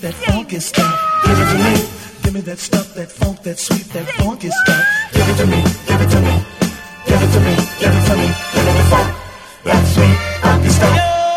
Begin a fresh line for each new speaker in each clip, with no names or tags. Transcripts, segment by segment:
that funky stuff. Give it to me. Give me that stuff, that funk, that sweet, that funky stuff. Give it to me. Give it to me. Give it to me. Give it to me. Give me the funk, that sweet, funky stuff.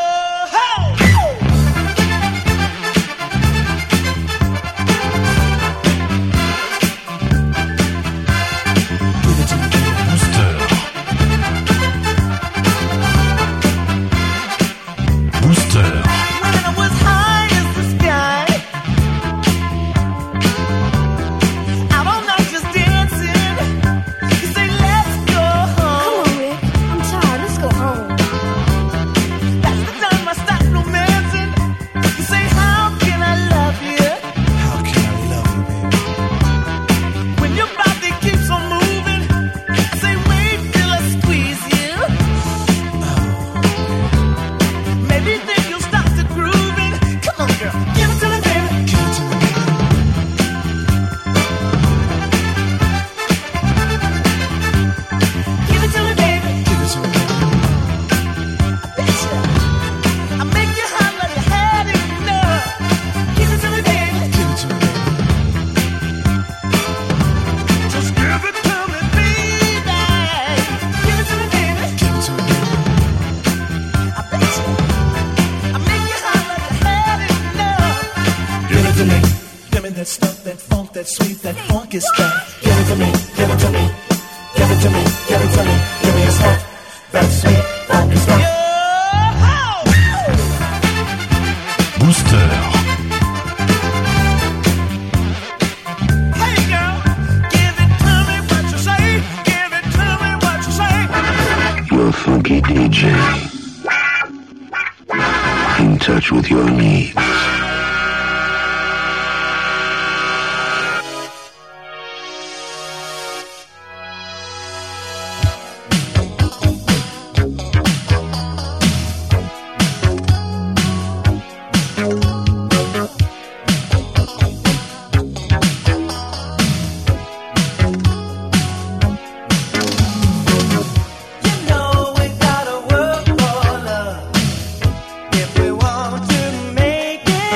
With your needs.
If we want to make it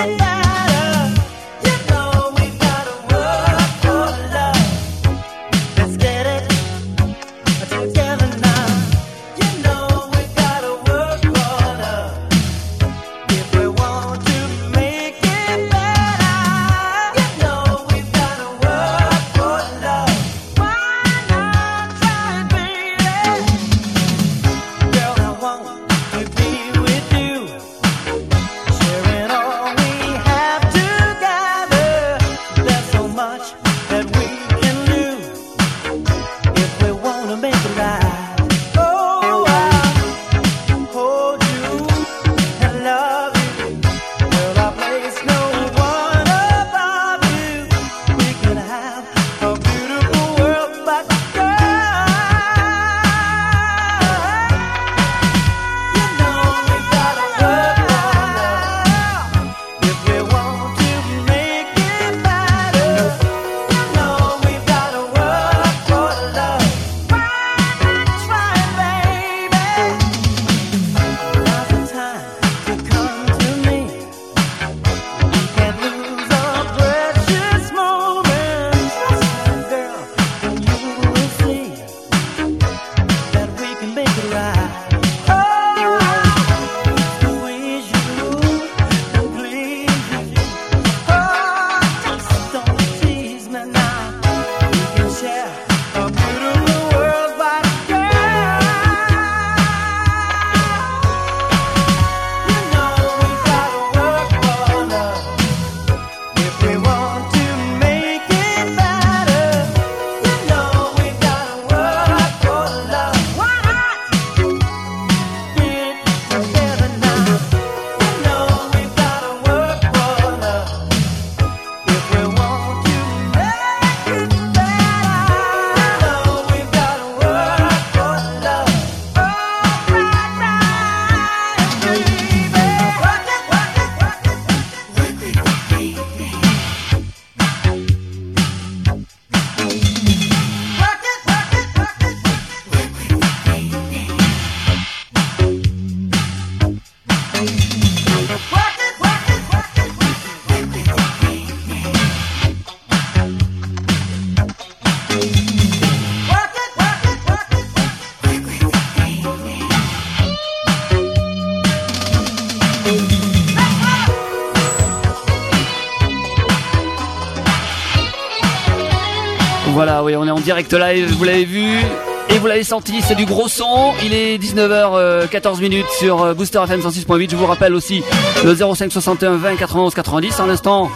oui, on est en direct live, vous l'avez vu et vous l'avez senti, c'est du gros son. Il est 19h14 sur Booster FM 106.8. Je vous rappelle aussi le 05 61 20 91 90. En l'instant,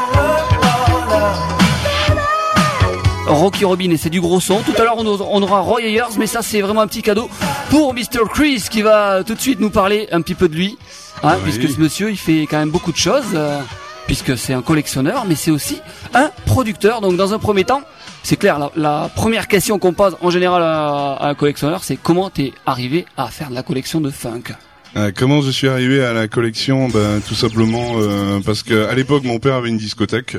Rocky Robin et c'est du gros son. Tout à l'heure on aura Roy Ayers, mais ça c'est vraiment un petit cadeau pour Mr. Chris qui va tout de suite nous parler un petit peu de lui, hein, oui. Puisque ce monsieur il fait quand même beaucoup de choses, puisque c'est un collectionneur, mais c'est aussi un producteur. Donc dans un premier temps, c'est clair, la première question qu'on pose en général à un collectionneur, c'est comment t'es arrivé à faire de la collection de funk?
Comment je suis arrivé à la collection? Tout simplement parce que à l'époque mon père avait une discothèque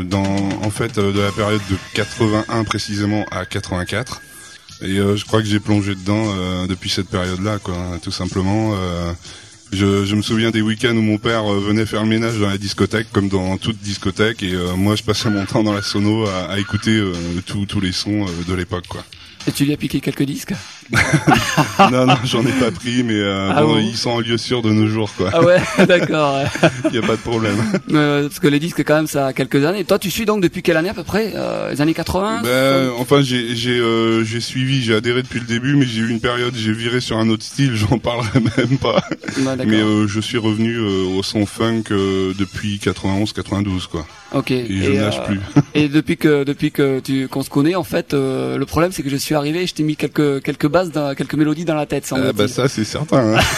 de la période de 81 précisément à 84 et je crois que j'ai plongé dedans depuis cette période-là, quoi. Tout simplement. Je me souviens des week-ends où mon père venait faire le ménage dans la discothèque, comme dans toute discothèque, et moi je passais mon temps dans la sono à écouter tous les sons de l'époque, quoi.
Et tu lui as piqué quelques disques?
Non, j'en ai pas pris, mais ils sont en lieu sûr de nos jours, quoi.
Ah ouais, d'accord. Ouais.
Y a pas de problème.
Parce que les disques, quand même, ça a quelques années. Toi, tu suis donc depuis quelle année à peu près? Les années 80?
Enfin, j'ai suivi, j'ai adhéré depuis le début, mais j'ai eu une période, j'ai viré sur un autre style, j'en parlerai même pas. Ouais, mais je suis revenu au son funk depuis 91-92, quoi.
Ok.
Et je nage plus.
Et depuis que qu'on se connaît, en fait, le problème c'est que je suis arrivé et je t'ai mis quelques bases, quelques mélodies dans la tête.
Ça c'est certain. Hein.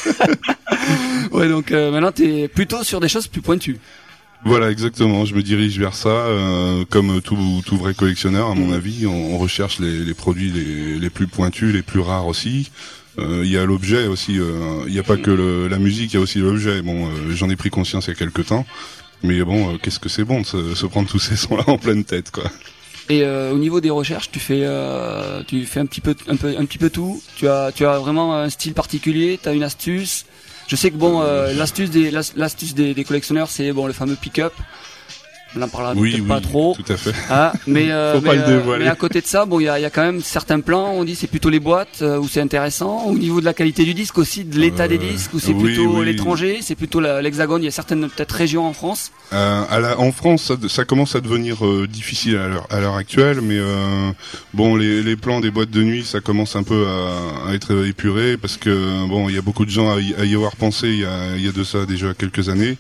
Ouais, donc maintenant t'es plutôt sur des choses plus pointues.
Voilà, exactement. Je me dirige vers ça, comme tout vrai collectionneur, à mon avis. On recherche les produits les plus pointus, les plus rares aussi. Il y a l'objet aussi. Il n'y a pas que la musique, il y a aussi l'objet. Bon, j'en ai pris conscience il y a quelque temps. Mais bon, qu'est-ce que c'est bon de se prendre tous ces sons-là en pleine tête, quoi.
Et au niveau des recherches, tu fais un petit peu tout. Tu as vraiment un style particulier. T'as une astuce. Je sais que bon, l'astuce des collectionneurs, c'est bon le fameux pick-up. On en parlera peut-être pas trop.
Tout à fait.
Ah, mais
faut pas le dévoiler.
Mais à côté de ça, bon, il y a quand même certains plans. On dit c'est plutôt les boîtes où c'est intéressant. Au niveau de la qualité du disque aussi, de l'état des disques, où c'est plutôt l'étranger, c'est plutôt l'Hexagone. Il y a certaines peut-être régions en France.
En France, ça commence à devenir difficile à l'heure actuelle, mais bon, les plans des boîtes de nuit, ça commence un peu à être épuré parce que bon, il y a beaucoup de gens à y avoir pensé il y a de ça déjà quelques années.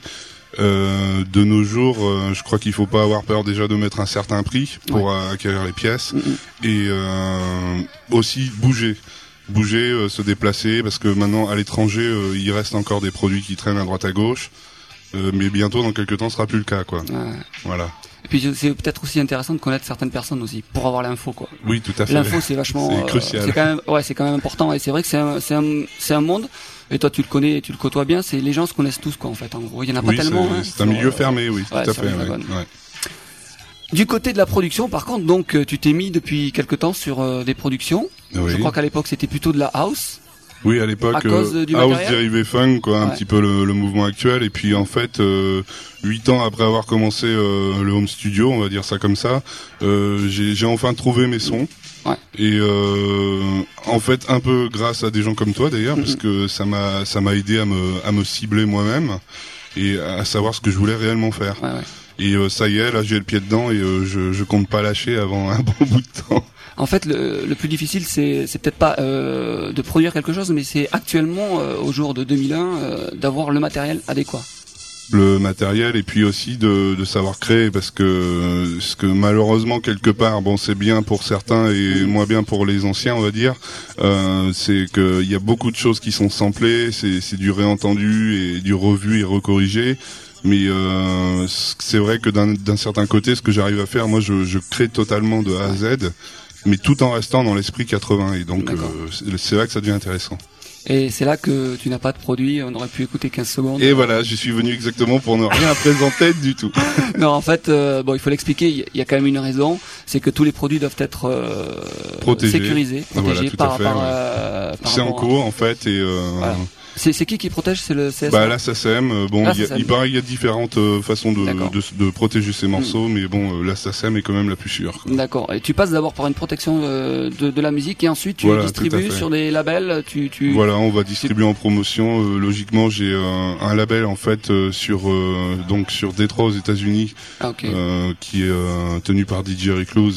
De nos jours, je crois qu'il faut pas avoir peur déjà de mettre un certain prix pour acquérir les pièces et aussi bouger, se déplacer parce que maintenant à l'étranger il reste encore des produits qui traînent à droite à gauche, mais bientôt dans quelques temps ce sera plus le cas, quoi. Voilà.
Et puis c'est peut-être aussi intéressant de connaître certaines personnes aussi pour avoir l'info, quoi.
Oui, tout à fait.
L'info c'est vachement
c'est crucial.
C'est quand même important et c'est vrai que c'est un monde. Et toi, tu le connais et tu le côtoies bien. C'est les gens se connaissent tous, quoi, en fait. En gros, il y en a pas tellement.
C'est un milieu fermé, oui, tout à fait. Ouais.
Du côté de la production, par contre, donc tu t'es mis depuis quelque temps sur des productions. Oui. Je crois qu'à l'époque, c'était plutôt de la house.
Oui, à l'époque, house dérivé funk, quoi, un petit peu le mouvement actuel. Et puis en fait, 8 ans après avoir commencé le home studio, on va dire ça comme ça, j'ai enfin trouvé mes sons. Ouais. Et en fait un peu grâce à des gens comme toi d'ailleurs, parce que ça m'a aidé à me cibler moi-même et à savoir ce que je voulais réellement faire. Ouais. Et ça y est, là j'ai le pied dedans et je compte pas lâcher avant un bon bout de temps.
En fait, le plus difficile, c'est peut-être pas de produire quelque chose, mais c'est actuellement au jour de 2001 d'avoir le matériel adéquat.
Le matériel et puis aussi de savoir créer, parce que malheureusement quelque part, bon, c'est bien pour certains et moins bien pour les anciens, on va dire, c'est que il y a beaucoup de choses qui sont samplées, c'est du réentendu et du revu et recorrigé. Mais c'est vrai que d'un certain côté, ce que j'arrive à faire, moi je crée totalement de A à Z, mais tout en restant dans l'esprit 80, et donc c'est là que ça devient intéressant.
Et c'est là que tu n'as pas de produit, on aurait pu écouter 15 secondes.
Et voilà, j'y suis venu exactement pour ne rien présenter du tout.
Non, en fait, bon, il faut l'expliquer, il y a quand même une raison, c'est que tous les produits doivent être sécurisés, protégés par
c'est en cours, en fait, et
voilà. C'est qui protège? C'est le CSA?
La SACEM. Bon, il paraît qu'il y a différentes façons de protéger ces morceaux, mais bon, la SACEM est quand même la plus sûre, quoi.
D'accord. Et tu passes d'abord par une protection de la musique et ensuite tu distribues sur des labels.
Voilà, on va distribuer en promotion. Logiquement, j'ai un label en fait sur Détroit aux États-Unis, qui est tenu par DJ Recluse.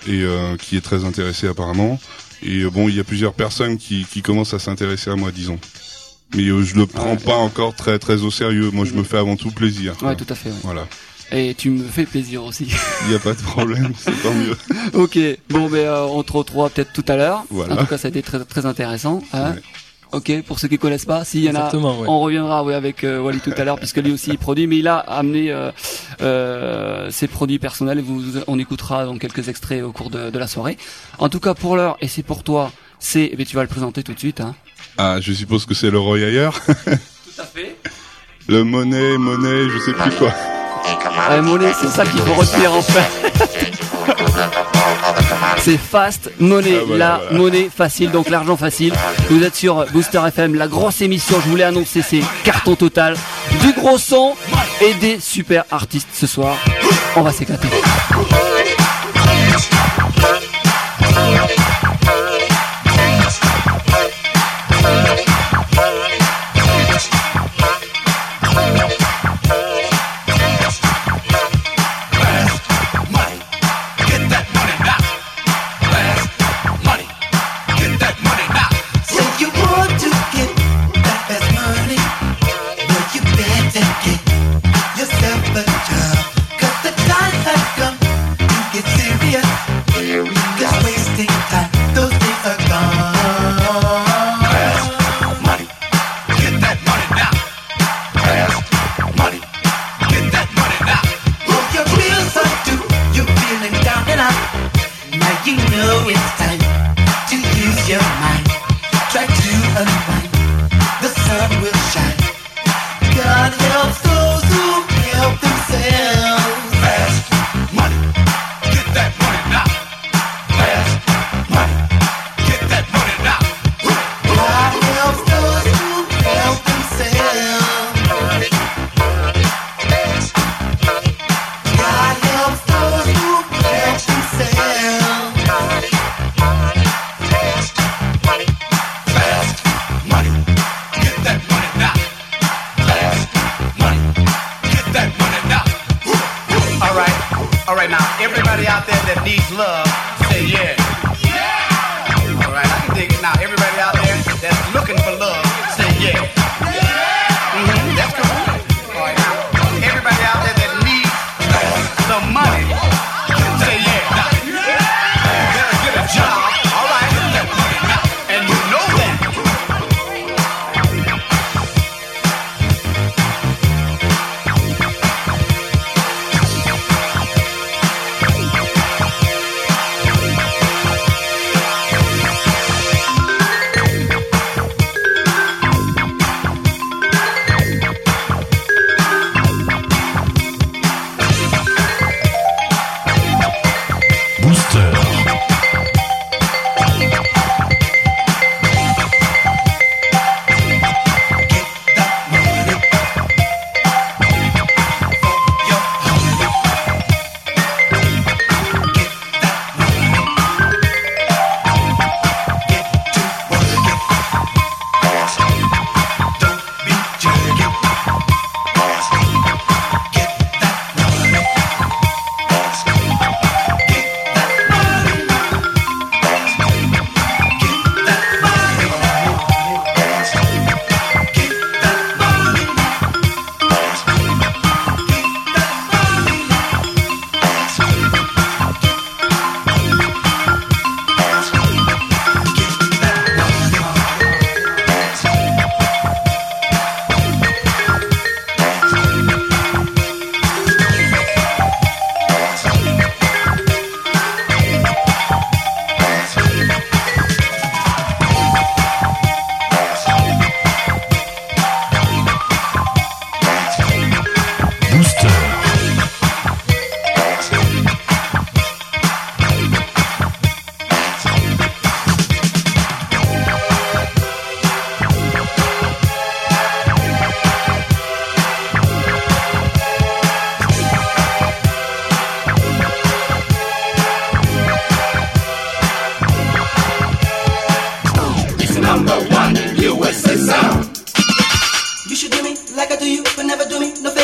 et qui est très intéressé apparemment. Et bon, il y a plusieurs personnes qui commencent à s'intéresser à moi, disons. Mais je le prends pas encore très très au sérieux. Moi, je me fais avant tout plaisir.
Ouais, tout à fait. Ouais.
Voilà.
Et tu me fais plaisir aussi.
Il n'y a pas de problème, c'est tant mieux.
Ok, bon, on te retrouvera peut-être tout à l'heure.
Voilà.
En tout cas, ça a été très très intéressant. Hein.
Ouais.
Ok, pour ceux qui connaissent pas, s'il y en a, on reviendra avec Wally tout à l'heure, puisque lui aussi il produit, mais il a amené ses produits personnels. Et on écoutera donc quelques extraits au cours de la soirée. En tout cas, pour l'heure, et c'est pour toi, tu vas le présenter tout de suite. Hein.
Ah, je suppose que c'est le Royailleur.
Tout à fait.
Le monnaie, je sais plus quoi.
Monnaie, c'est ça qu'il faut retenir en fait. C'est Fast Money, voilà. Monnaie facile, donc l'argent facile. Vous êtes sur Booster FM, la grosse émission, je voulais annoncer, c'est carton total, du gros son et des super artistes ce soir. On va s'éclater.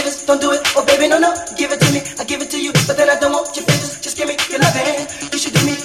Give it to me, I give it to you, but then I don't want your favors. Just give me your loving. You should do me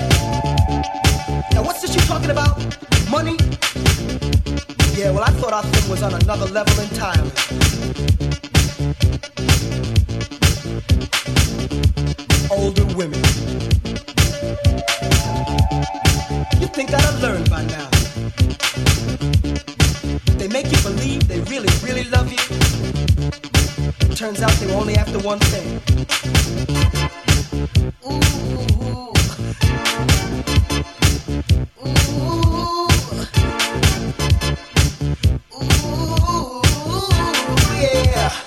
Now what's this you talking about? Money? Yeah, well I thought our thing was on another level entirely. Older women. You think I'd have learned by now. They make you believe they really, really love you. Turns out they were only after one thing. Ooh. Yeah.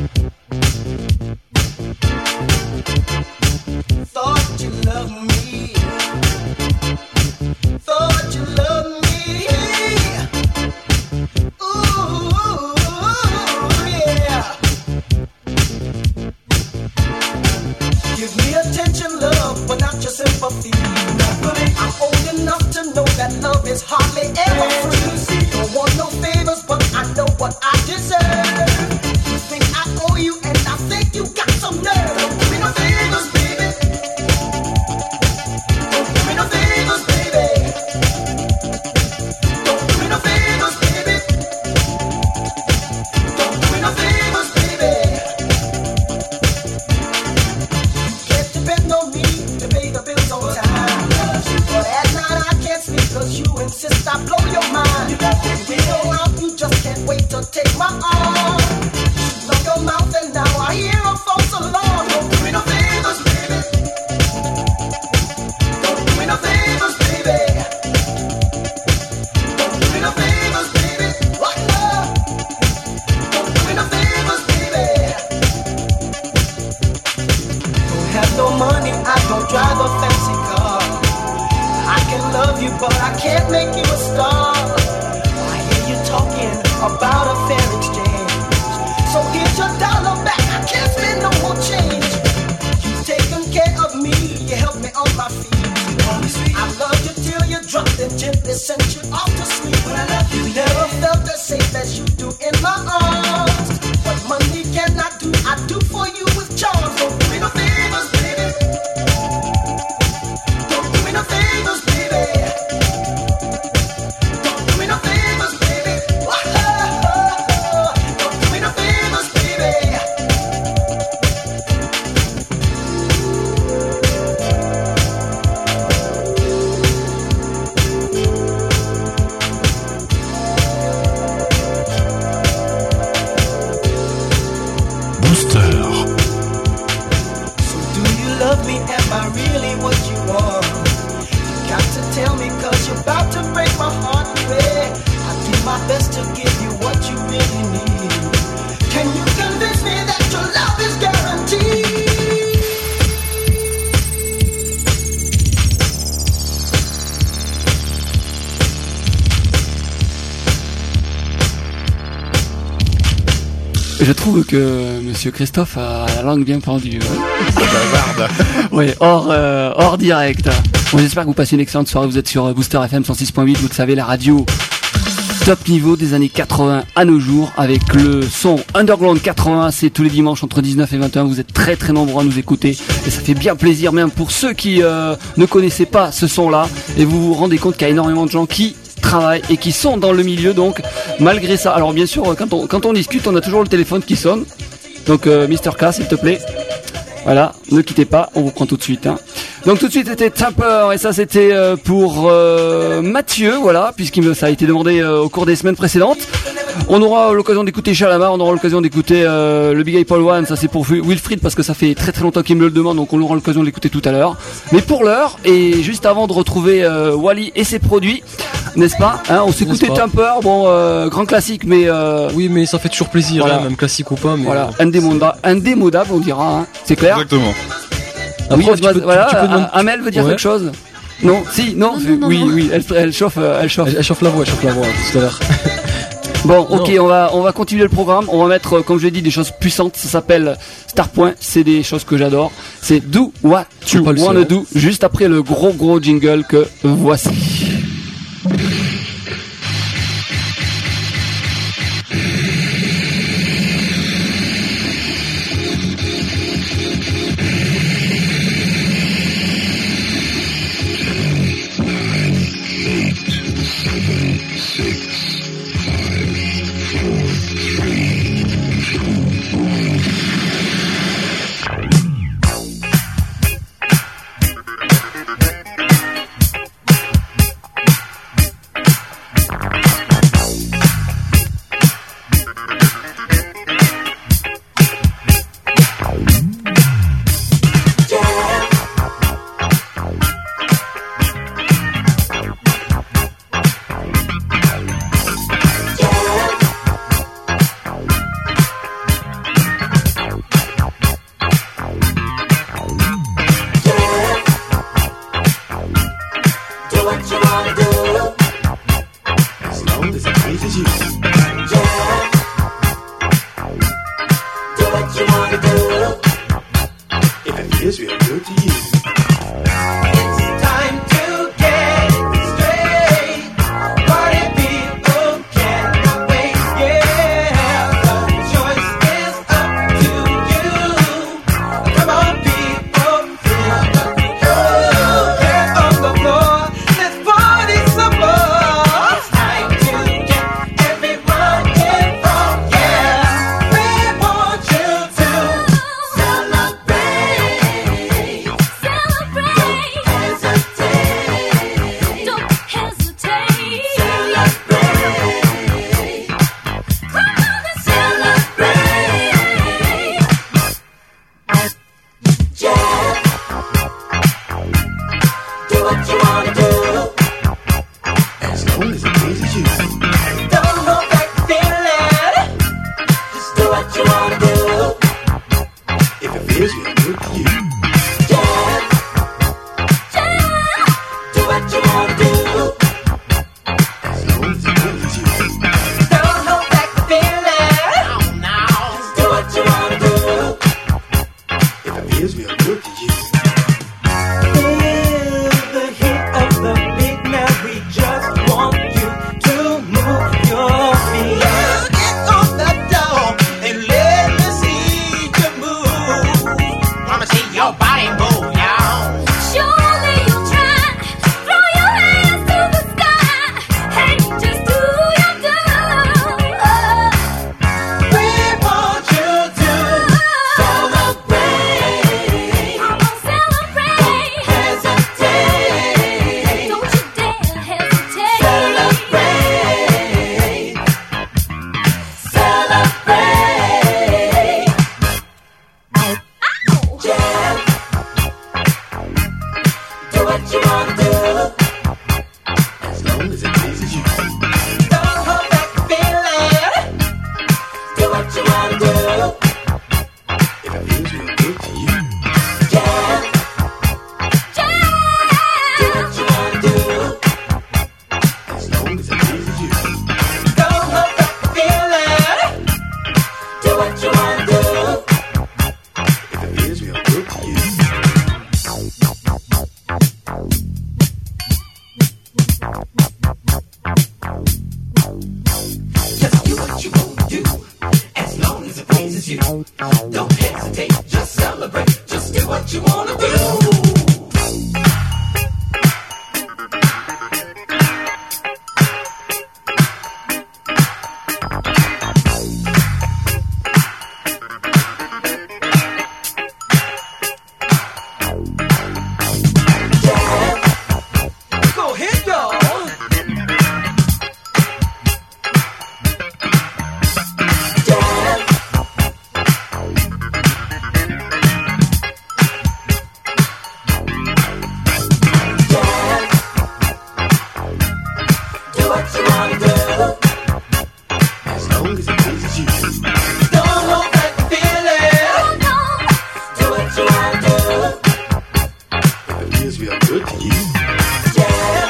Thought you loved me. Thought you loved me. Ooh, yeah. Give me attention, love, but not your sympathy. I'm old enough to know that love is hardly ever free. Don't want no favors, but I know what I deserve. You think I owe you, and I think you got some nerve. Don't give me no favors, baby. Don't give me no favors, baby. Don't give me no favors, baby. Don't give me no favors, baby. You can't depend on me to pay the bills on time. But at night I can't sleep 'cause you insist I blow your mind. When we go out, you just can't wait to take my arm. Love your mouth and now I hear a false alarm. Don't do me no favors, baby. Don't do me no favors, baby. Don't do me no favors, baby. What love? Don't do me no favors, baby. Don't have no money, I don't drive a fancy car. I can love you, but I can't make you a star. I hear you talking about a fair exchange. So here's your dollar back, I can't spend no more change. You've taken care of me, you helped me on my feet. I loved you till you dropped and gently sent you off to sleep. You never felt as safe as you do in my arms. What money cannot do, I do for you with charms. Don't do me no favors, baby. Don't do me no favors, baby. Don't do me no favors, baby. Don't do me no favors, baby.
Booster.
So do you love me? Am I really what you want? You got to tell me 'cause you're about to break my heart, baby. I do my best to give you what you really need. Can you convince me that your love is guaranteed?
Je trouve que Monsieur Christophe a la langue bien pendue.
Bavarde.
Oui, hors direct. Bon, j'espère que vous passez une excellente soirée. Vous êtes sur Booster FM 106.8. Vous le savez, la radio top niveau des années 80 à nos jours avec le son Underground 80. C'est tous les dimanches entre 19 et 21. Vous êtes très très nombreux à nous écouter et ça fait bien plaisir, même pour ceux qui ne connaissaient pas ce son-là. Et vous vous rendez compte qu'il y a énormément de gens qui travaillent et qui sont dans le milieu, donc malgré ça. Alors bien sûr, quand on discute, on a toujours le téléphone qui sonne. Donc Mr. K, s'il te plaît. Voilà, ne quittez pas, on vous prend tout de suite. Hein. Donc tout de suite c'était Tapper et ça c'était pour Mathieu, voilà, puisqu'il ça a été demandé au cours des semaines précédentes. On aura l'occasion d'écouter Chalamar, on aura l'occasion d'écouter le Big Apple One, ça c'est pour Wilfried parce que ça fait très très longtemps qu'il me le demande, donc on aura l'occasion de l'écouter tout à l'heure. Mais pour l'heure, et juste avant de retrouver Wally et ses produits, n'est-ce pas hein, on s'écoutait Tapper, bon grand classique, mais
oui, mais ça fait toujours plaisir, voilà. Hein, même classique ou pas. Mais
voilà, indémodable on dira, hein. C'est clair.
Exactement.
Après, oui, voilà, Amel veut dire quelque chose. Non, si, non, non, oui, elle chauffe la voix,
tout à l'heure.
Bon, ok, on va continuer le programme. On va mettre, comme je l'ai dit, des choses puissantes. Ça s'appelle Starpoint. C'est des choses que j'adore. C'est Do What You Wanna Do. Juste après le gros jingle que voici.
you wanna do, as long as it pleases you. Yeah. Do what you wanna do, if it feels real good to you. It's time to get straight. Party people cannot wait. Yeah, the choice is up to you. Come on, people, feel the groove. Get on the floor, let's party some more. It's time to get everyone involved. Yeah, we want you to celebrate.
Don't hesitate.
Celebrate.
Come on and celebrate.
Yeah. Do what you wanna do, as long as it pleases you. Don't hold back the feeling. Just do what you wanna do, if it feels real good to you. Yeah. Do what you wanna do, as long as it pleases you. Don't hold back the feeling. Just do what you wanna do, if it feels real good to you. Feel the heat of the beat, now we just want you to move your feet. Get on the door and let me see you move. Wanna see your body move, y'all.
Surely you'll try. Throw your hands to the sky. Hey, just do your do.
We want you to celebrate.
Come on, celebrate.
Hesitate.
Don't you dare hesitate.
Celebrate. Celebrate. Yeah. Do what you wanna do, as long as it pleases you. Don't hold back the feeling. Do what you wanna do, if it feels real good to you. Yeah. Do what you wanna do, as long as it pleases you. Don't hold back the feeling. Do what you wanna do, if it feels real good to you. Just do what you wanna do, as long as it pleases you. Don't hesitate, just celebrate. Just do what you wanna do. Go ahead, y'all. Do what you wanna do, as long as it pleases you. Don't hold back the feeling. Do what you wanna do, if it feels real good to you. Yeah.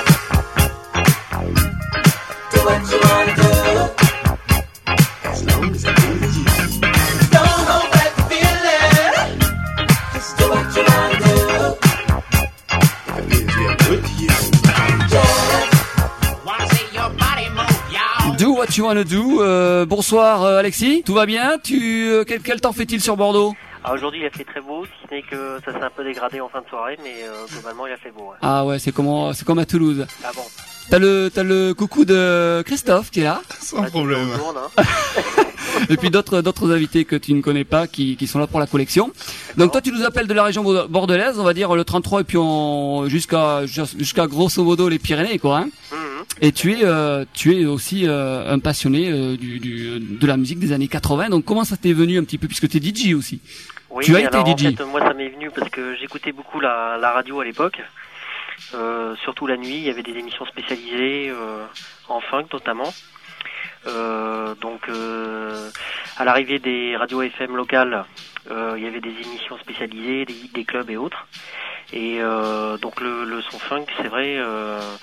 Do what you wanna do, as long as it pleases you. Don't hold back the feeling. Just do what you wanna do, if it feels real good to you. Yeah. Wanna see your body move, y'all.
Do what you wanna do. Bonsoir Alexis, tout va bien? Quel temps fait-il sur Bordeaux?
Aujourd'hui il a fait très beau, si ce n'est que ça s'est un peu dégradé en fin de soirée, mais globalement il a fait beau. Ouais.
Ah ouais, c'est comme à Toulouse.
Ah bon.
T'as le coucou de Christophe qui est là.
Sans problème.
Tout le monde, hein.
Et puis d'autres invités que tu ne connais pas qui sont là pour la collection. Donc toi tu nous appelles de la région bordelaise, on va dire le 33 et puis jusqu'à grosso modo les Pyrénées quoi. Hein. Et tu es aussi un passionné de la musique des années 80. Donc comment ça t'est venu un petit peu puisque tu es DJ aussi?
Oui,
tu as été
alors,
DJ.
En fait, moi ça m'est venu parce que j'écoutais beaucoup la radio à l'époque. Surtout la nuit, il y avait des émissions spécialisées en funk notamment. Donc à l'arrivée des radios FM locales, il y avait des émissions spécialisées, des clubs et autres. Et donc le son funk, c'est vrai,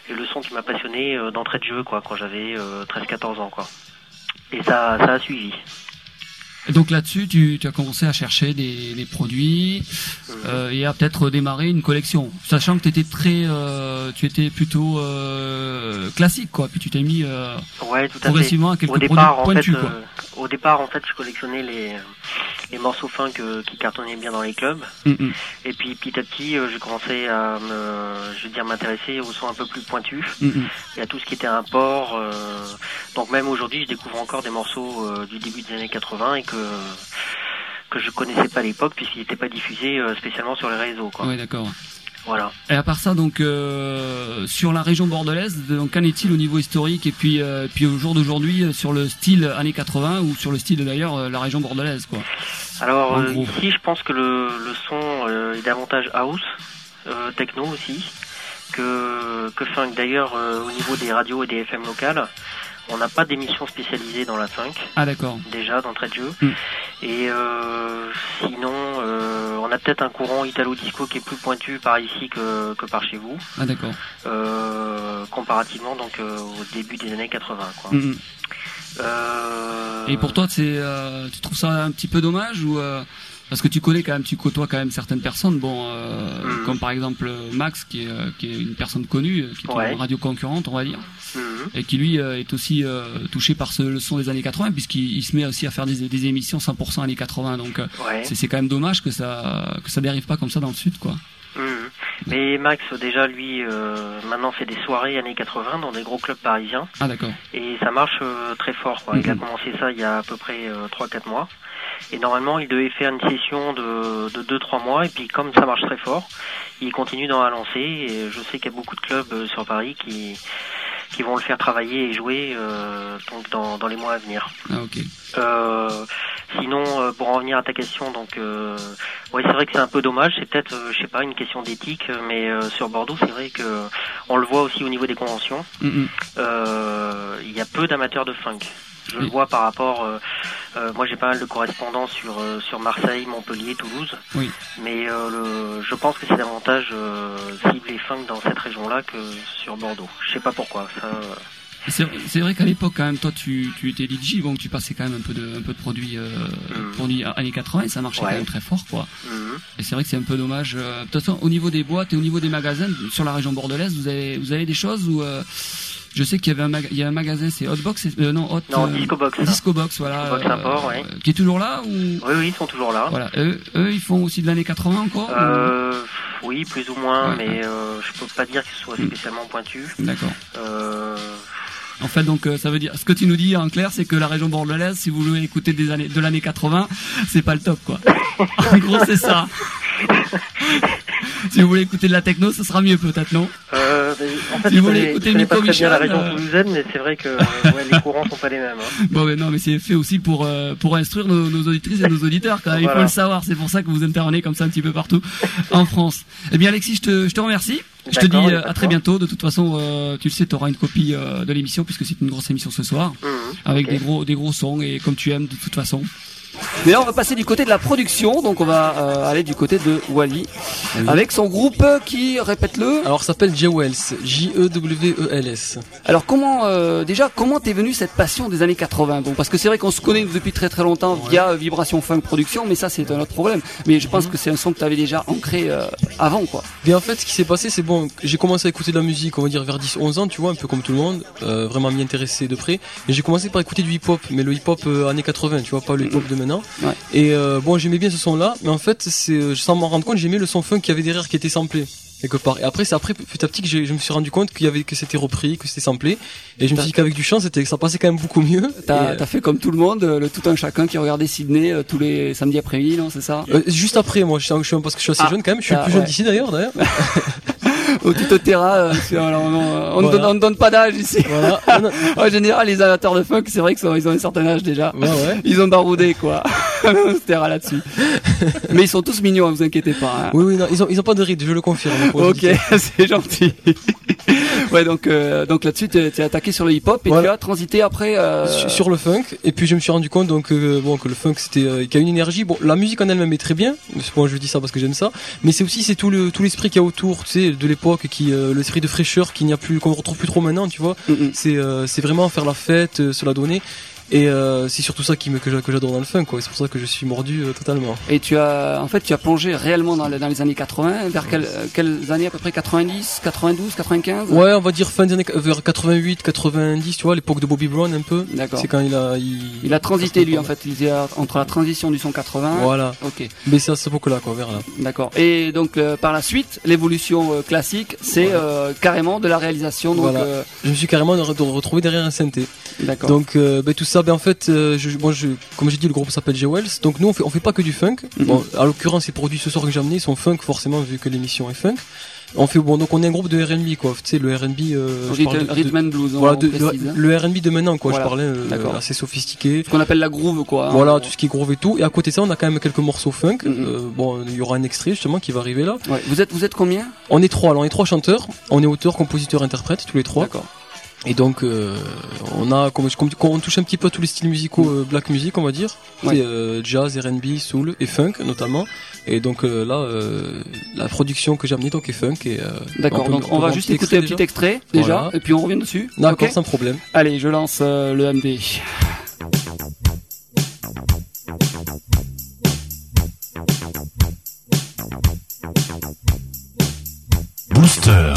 et le son qui m'a passionné d'entrée de jeu, quoi, quand j'avais 13-14 ans, quoi. Et ça a suivi.
Et donc là-dessus, tu as commencé à chercher des produits et à peut-être démarrer une collection, sachant que tu étais plutôt classique, quoi. Puis tu t'es mis
ouais, tout à
progressivement
fait.
à quelques
Au départ,
produits pointus, quoi.
Au départ, en fait, je collectionnais les morceaux funk qui cartonnaient bien dans les clubs. Et puis petit à petit, j'ai commencé à m'intéresser aux sons un peu plus pointus et à tout ce qui était import. Donc même aujourd'hui, je découvre encore des morceaux du début des années 80 et que je connaissais pas à l'époque puisqu'ils n'étaient pas diffusés spécialement sur les réseaux, quoi.
Oui, d'accord.
Voilà.
Et à part ça, donc sur la région bordelaise, donc qu'en est-il au niveau historique et puis au jour d'aujourd'hui sur le style années 80 ou sur le style d'ailleurs la région bordelaise, quoi.
Alors ici, je pense que le son est davantage house, techno aussi, que funk. D'ailleurs, au niveau des radios et des FM locales, on n'a pas d'émission spécialisée dans la funk.
Ah d'accord.
Déjà d'entrée de jeu. Et sinon, on a peut-être un courant italo-disco qui est plus pointu par ici que par chez vous.
Ah d'accord.
Comparativement donc au début des années 80, quoi.
Et pour toi, tu trouves ça un petit peu dommage ou parce que tu côtoies quand même certaines personnes, comme par exemple Max qui est une personne connue, qui est une radio concurrente, on va dire, et qui lui est aussi touché par le son des années 80 puisqu'il se met aussi à faire des émissions 100% années 80, donc c'est quand même dommage que ça dérive pas comme ça dans le sud, quoi.
Mais Max, déjà, lui, maintenant fait des soirées années 80 dans des gros clubs parisiens.
Ah d'accord.
Et ça marche très fort, quoi. Il a commencé ça il y a à peu près 3-4 mois. Et normalement, il devait faire une session de 2-3 mois. Et puis, comme ça marche très fort, il continue dans la lancée. Et je sais qu'il y a beaucoup de clubs sur Paris qui vont le faire travailler et jouer donc dans les mois à venir.
Ah ok.
Sinon, pour en revenir à ta question, donc ouais, c'est vrai que c'est un peu dommage. C'est peut-être, je sais pas, une question d'éthique, mais sur Bordeaux, c'est vrai que on le voit aussi au niveau des conventions. Il y a peu d'amateurs de funk. Je le vois par rapport. Moi, j'ai pas mal de correspondants sur Marseille, Montpellier, Toulouse. Oui. Mais je pense que c'est davantage ciblé funk dans cette région-là que sur Bordeaux. Je sais pas pourquoi. Ça.
C'est vrai qu'à l'époque, quand même, toi, tu étais DJ, donc tu passais quand même un peu de produits années 80 et ça marchait quand même très fort, quoi. Et c'est vrai que c'est un peu dommage. De toute façon, au niveau des boîtes et au niveau des magasins sur la région bordelaise, vous avez des choses où je sais qu'il y a un magasin, c'est Hotbox,
Discobox.
Discobox, voilà.
Discobox Import,
qui est toujours là ou...
Oui, ils sont toujours là.
Voilà. Eux, ils font aussi de l'année 80 encore
Oui, plus ou moins, mais je peux pas dire qu'ils soient spécialement pointus. D'accord.
En fait, donc, ça veut dire, ce que tu nous dis en clair, c'est que la région bordelaise, si vous voulez écouter de l'année 80, c'est pas le top, quoi. En gros, c'est ça. Si vous voulez écouter de la techno, ce sera mieux, peut-être, non?
En fait,
si vous voulez écouter Miko Michel,
la région toulousaine, mais c'est vrai que les courants sont pas les mêmes. Hein.
Bon, mais non, mais c'est fait aussi pour instruire nos auditrices et nos auditeurs, quand même. Voilà. Il faut le savoir. C'est pour ça que vous intervenez comme ça un petit peu partout en France. Eh bien, Alexis, je te remercie. Je te dis à très bientôt. De toute façon, tu le sais, tu auras une copie de l'émission puisque c'est une grosse émission ce soir, avec des gros sons et comme tu aimes de toute façon. Mais là, on va passer du côté de la production, donc on va aller du côté de Wally, avec son groupe qui, répète-le.
Alors, ça s'appelle Jewels, J-E-W-E-L-S.
Alors, comment t'es venue cette passion des années 80? Bon, parce que c'est vrai qu'on se connaît depuis très très longtemps via Vibration Funk Production, mais ça c'est un autre problème. Mais je pense que c'est un son que t'avais déjà ancré avant, quoi.
Bien, en fait, ce qui s'est passé, c'est bon, j'ai commencé à écouter de la musique, on va dire vers 10-11 ans, tu vois, un peu comme tout le monde, vraiment m'y intéresser de près. Et j'ai commencé par écouter du hip-hop, mais le hip-hop années 80, tu vois, pas le hip-hop de maintenant. Ouais. Et bon, j'aimais bien ce son-là, mais en fait, sans m'en rendre compte, j'aimais le son funk qu'il y avait derrière qui était samplé quelque part. Et après, c'est petit à petit que je me suis rendu compte que c'était repris, que c'était samplé. Et je me suis dit qu'avec du chant, ça passait quand même beaucoup mieux.
T'as fait comme tout le monde, le tout un chacun qui regardait Sydney tous les samedis après-midi, non, c'est ça?
Juste après, moi, parce que je suis assez jeune quand même. Je suis le plus jeune d'ici d'ailleurs.
Au tuto terrain, on ne donne pas d'âge ici. Voilà. En général, les amateurs de funk, c'est vrai qu'ils ont un certain âge déjà. Ils ont baroudé, quoi. Monstera là-dessus. Mais ils sont tous mignons, hein, vous inquiétez pas. Hein.
Oui, non, ils ont pas de ride, je le confirme.
Ok, c'est gentil. Ouais, donc là-dessus, t'es attaqué sur le hip-hop et
Voilà.
tu as transité après.
Sur le funk, et puis je me suis rendu compte donc que le funk c'était qu'il y a une énergie. Bon, la musique en elle-même est très bien. Bon, je dis ça parce que j'aime ça, mais c'est aussi tout l'esprit qu'il y a autour, tu sais, de l'époque, l'esprit de fraîcheur qu'on retrouve plus trop maintenant, tu vois. C'est vraiment faire la fête, se la donner. Et c'est surtout ça que j'adore dans le funk, quoi. C'est pour ça que je suis mordu totalement.
Et tu as plongé réellement dans les années 80, vers quelles années à peu près, 90, 92, 95?
Ouais, on va dire fin des années vers 88, 90, tu vois, l'époque de Bobby Brown un peu.
D'accord.
C'est quand
il a transité lui en fait, il était entre la transition du son 80.
Voilà.
Ok.
Mais c'est à cette époque-là, quoi, vers là.
D'accord. Et donc par la suite, l'évolution classique, c'est carrément de la réalisation. Donc,
voilà. Je me suis carrément retrouvé derrière un synthé.
D'accord.
Donc tout ça, en fait, comme j'ai dit, le groupe s'appelle J-Wells. Donc nous, on fait pas que du funk. Bon, à l'occurrence, les produits ce soir que j'ai amenés sont funk forcément vu que l'émission est funk. Donc on est un groupe de R&B, quoi. Tu sais, le R&B.
Rhythm and blues.
Voilà, le R&B de maintenant, quoi. Voilà. Je parlais assez sophistiqué.
Ce qu'on appelle la groove, quoi.
Voilà, tout ce qui est groove et tout. Et à côté de ça, on a quand même quelques morceaux funk. Il y aura un extrait justement qui va arriver là.
Ouais. Vous êtes combien?
On est trois. Alors on est trois chanteurs. On est auteur, compositeur, interprète, tous les trois.
D'accord.
Et donc on touche un petit peu à tous les styles musicaux black music, on va dire, jazz, R&B, soul et funk notamment. Et donc là la production que j'ai amenée donc est funk et
d'accord. Donc on va juste écouter un petit extrait déjà voilà. Et puis on revient dessus.
D'accord,
okay.
Sans problème.
Allez, je lance le MD.
Booster.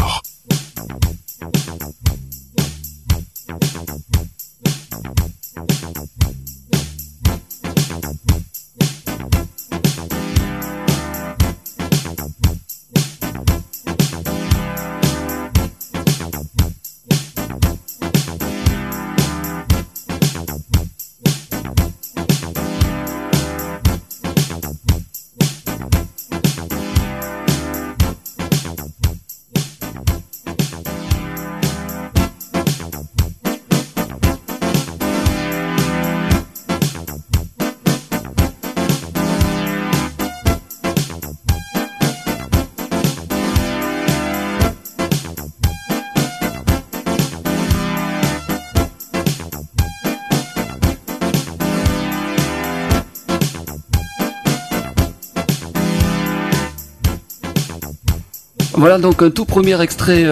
Voilà donc un tout premier extrait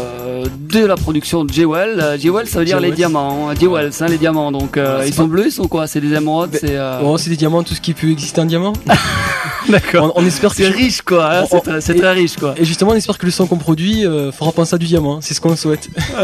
de la production de J-Well. J-Well, ça veut dire les diamants. J-Wells, les diamants. Donc ils sont bleus, ils sont quoi? C'est des émeraudes,
c'est des diamants, tout ce qui peut exister en diamant.
D'accord.
On espère que
c'est riche, quoi. Hein, c'est très riche, quoi.
Et justement, on espère que le son qu'on produit fera penser à du diamant. C'est ce qu'on souhaite.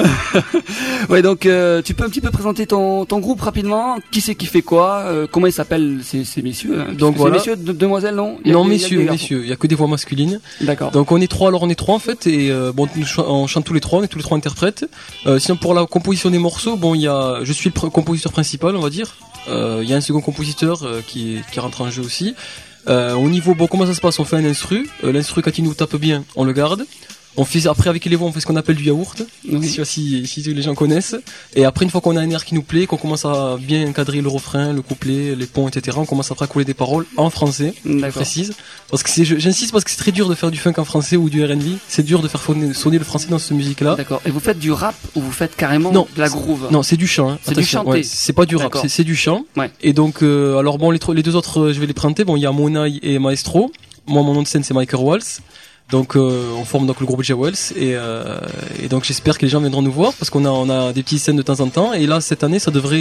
Ouais, donc tu peux un petit peu présenter ton groupe rapidement. Qui c'est qui fait quoi? Comment ils s'appellent ces messieurs?
Donc voilà.
Messieurs, demoiselles, non?
Non, messieurs. Il y a que des voix masculines.
D'accord.
Donc on est trois en fait, et on chante tous les trois, on est tous les trois interprètes. Sinon pour la composition des morceaux, je suis le compositeur principal, on va dire. Il y a un second compositeur qui rentre en jeu aussi. Au niveau, comment ça se passe? On fait un instru. L'instru quand il nous tape bien, on le garde. On fait après avec les voix, on fait ce qu'on appelle du yaourt.
Oui.
Si les gens connaissent. Et après, une fois qu'on a un air qui nous plaît, qu'on commence à bien encadrer le refrain, le couplet, les ponts, etc., on commence après à coller des paroles en français. Je précise. Parce que j'insiste parce que c'est très dur de faire du funk en français ou du R&B. C'est dur de faire sonner le français dans cette musique-là.
D'accord. Et vous faites du rap ou vous faites carrément de la groove?
Non, c'est du chant. Hein.
C'est du chanté.
Ouais, c'est pas du rap, c'est du chant.
Ouais.
Et donc, alors bon, les deux autres, je vais les présenter. Bon, il y a Monaï et Maestro. Moi, mon nom de scène, c'est Michael Waltz. Donc on forme donc le groupe J-Wells et donc j'espère que les gens viendront nous voir parce qu'on a des petites scènes de temps en temps et là cette année ça devrait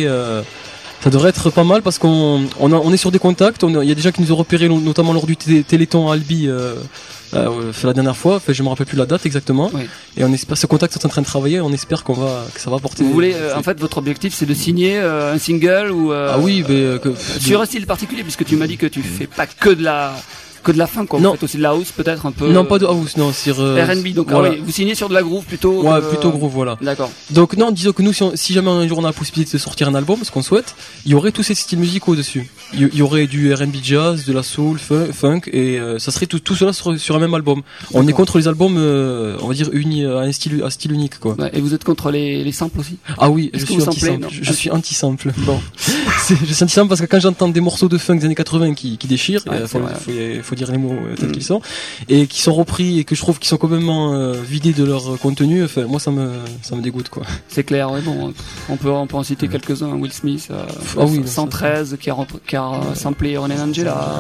être pas mal parce qu'on est sur des contacts, il y a des gens qui nous ont repérés notamment lors du Téléthon à Albi la dernière fois, je me rappelle plus la date exactement. Oui. Et on espère ce contact est en train de travailler, on espère que ça va porter.
Vous voulez en fait votre objectif c'est de signer un single ou
ah oui,
sur un style particulier puisque tu m'as dit que tu fais pas que de la que de la funk, quoi.
Non.
Vous faites aussi de la house, peut-être un peu.
Non, pas de house, non, sur
R&B, donc
voilà.
ah oui, vous signez sur de la groove plutôt.
Ouais, plutôt gros, voilà.
D'accord.
Donc non, disons que nous, si jamais un jour on a la possibilité de sortir un album, ce qu'on souhaite, il y aurait tous ces styles musicaux dessus. Il y aurait du R&B jazz, de la soul, funk, et ça serait tout cela sur un même album. On est contre les albums, on va dire unis à un style unique, quoi.
Ouais, et vous êtes contre les samples aussi?
Ah oui,
Est-ce
je
que
suis
vous samplez?
anti-sample.
Non.
Je suis anti-sample. Bon, je suis anti-sample parce que quand j'entends des morceaux de funk des années 80 qui déchirent,
Ouais,
faut dire les mots tels qu'ils sont, et qui sont repris et que je trouve qu'ils sont complètement vidés de leur contenu. Enfin, moi ça me dégoûte, quoi.
C'est clair, oui, bon, on peut en citer quelques-uns. Will Smith,
Ah oui,
113 qui a samplé René Angela,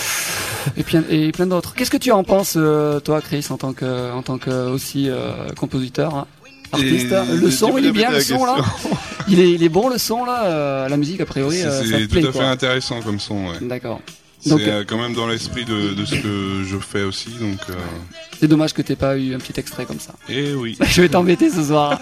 et plein d'autres. Qu'est-ce que tu en penses, toi, Chris, en tant que aussi compositeur, hein, artiste? Le son, il est bien, le son là. Il est bon, le son là. La musique, a priori, ça te
C'est
plaît,
tout à fait
quoi.
intéressant comme son, ouais.
D'accord.
C'est
Donc,
quand même dans l'esprit de ce que je fais aussi, donc.
c'est dommage que t'aies pas eu un petit extrait comme ça.
Eh oui.
Je vais t'embêter ce soir.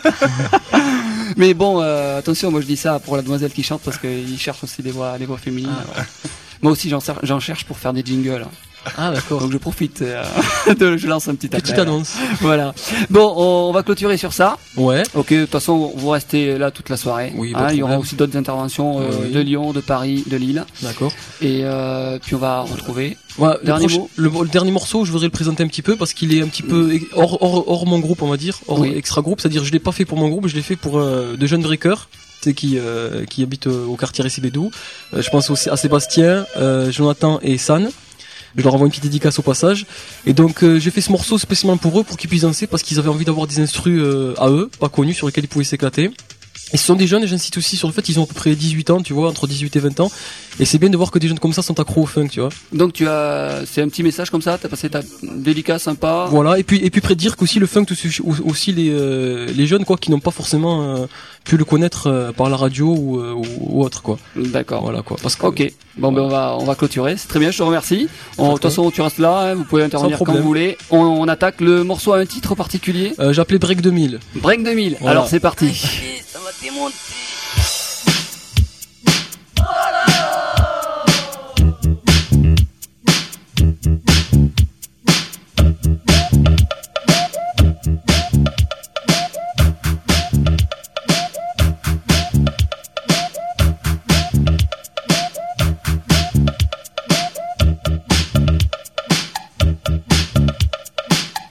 Mais bon, attention, moi je dis ça pour la demoiselle qui chante parce qu'il cherche aussi des voix féminines. Alors. Moi aussi j'en cherche pour faire des jingles.
Ah d'accord.
Donc je profite, je lance un petit appel.
Petite annonce.
Voilà. Bon, on va clôturer sur ça.
Ouais.
Ok, de toute façon, vous restez là toute la soirée.
Oui,
hein,
pas de
il y aura
problème.
aussi d'autres interventions
Oui.
de Lyon, de Paris, de Lille.
D'accord.
Et puis on va retrouver.
Ouais,
Dernier mot.
le dernier morceau, je voudrais le présenter un petit peu parce qu'il est un petit peu hors mon groupe, on va dire, hors
Oui.
extra groupe. C'est-à-dire, je l'ai pas fait pour mon groupe, je l'ai fait pour de jeunes breakers, tu sais, qui habitent au quartier Récibédou. Je pense aussi à Sébastien, Jonathan et San. Je leur envoie une petite dédicace au passage. Et donc j'ai fait ce morceau spécialement pour eux, pour qu'ils puissent danser, parce qu'ils avaient envie d'avoir des instrus à eux, pas connus, sur lesquels ils pouvaient s'éclater. Et ce sont des jeunes, et j'insiste aussi sur le fait qu'ils ont à peu près 18 ans, tu vois, entre 18 et 20 ans. Et c'est bien de voir que des jeunes comme ça sont accros au funk, tu vois.
Donc c'est un petit message comme ça, t'as passé ta dédicace sympa.
Voilà, et puis près de dire qu'aussi le funk, aussi les jeunes, quoi, qui n'ont pas forcément pu le connaître par la radio ou autre, quoi.
D'accord.
Voilà, quoi. Parce que,
Ok. Bon, ben on va clôturer. C'est très bien, je te remercie. De toute façon, tu restes là, hein, vous pouvez intervenir
Sans
quand
problème.
vous voulez. On attaque le morceau à un titre particulier.
j'ai appelé Break 2000.
Break 2000.
Voilà.
Alors c'est parti.
Ça va démonter.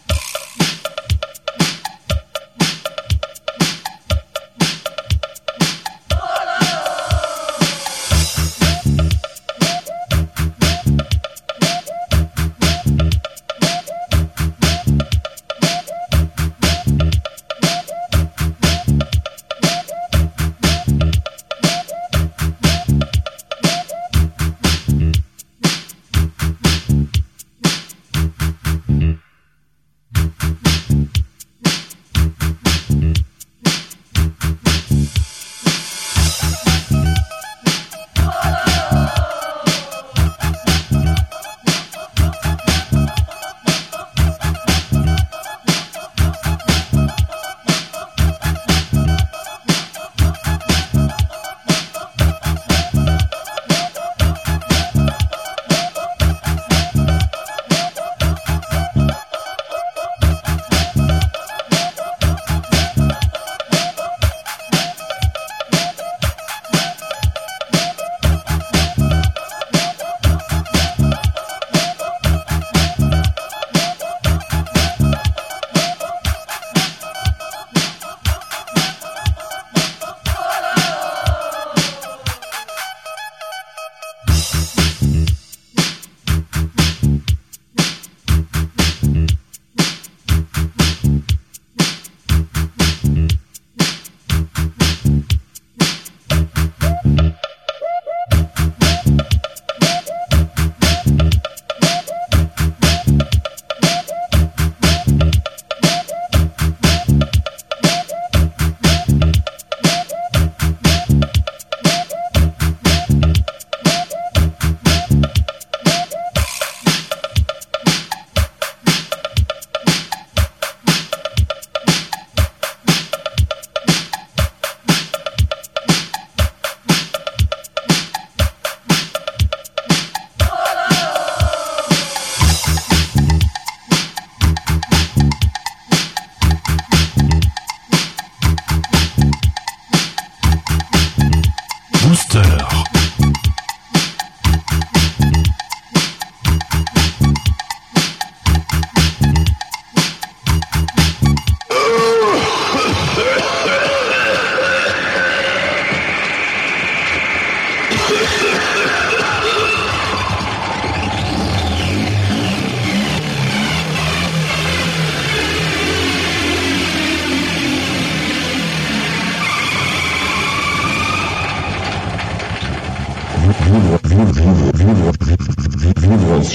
Break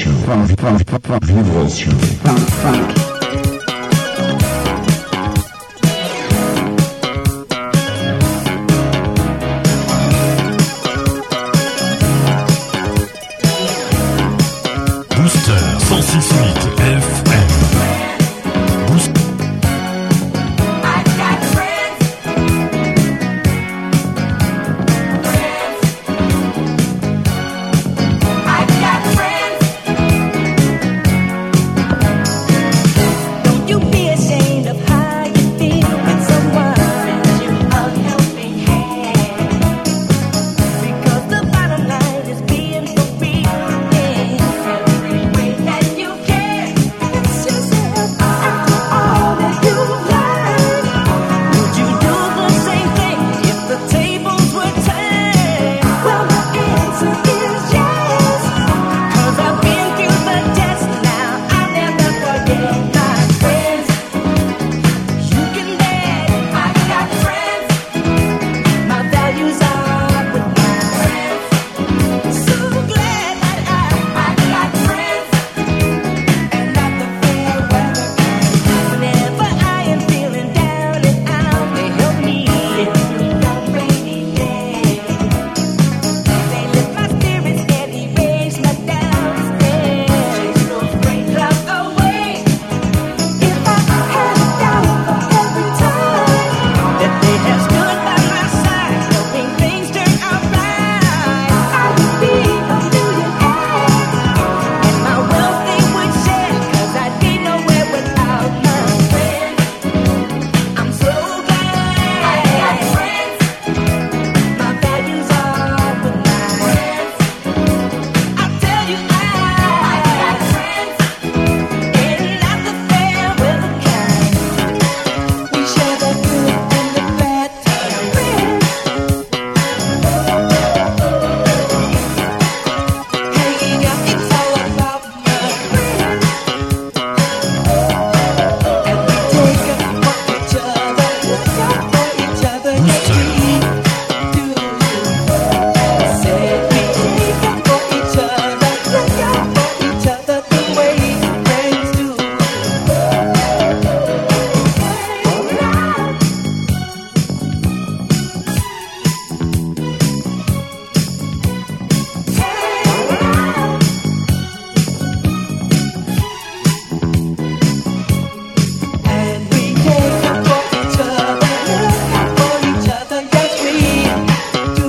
Vibration. Vibration. Booster 106.8 FM. Booster.
I got friends. I got friends. Don't you be ashamed of how you feel when someone lends you a helping hand. Because the bottom line is being for real in every way that you can. It's yourself after all that you've learned. Would you do the same thing if the tables were turned? Well, my answer is yes. 'Cause I've been through the test now. I'll never forget my friends. You can bet I got friends. My values are with my friends. So glad that I got friends. And not the fair weather kind. Whenever I am feeling down and out, they help me through the rainy day. They lift my spirits and erase my doubts. Chase those rain clouds away. If I had a doubt for every time that they have stood by my side, helping things turn out right, I would be a millionaire. And my wealth they would share, 'cause I'd be nowhere without my friends. I'm so glad I got friends. My values are with my friends. I tell you I got friends. And not the fair weather kind. We share the good and the bad times. Friends. Hanging out, it's all about my friends. And we take up for each other, look out for each other. Yes, we do. Said we take up for each other, look out for each other the way friends do. And we take up for each other, look out for each other, yes we do.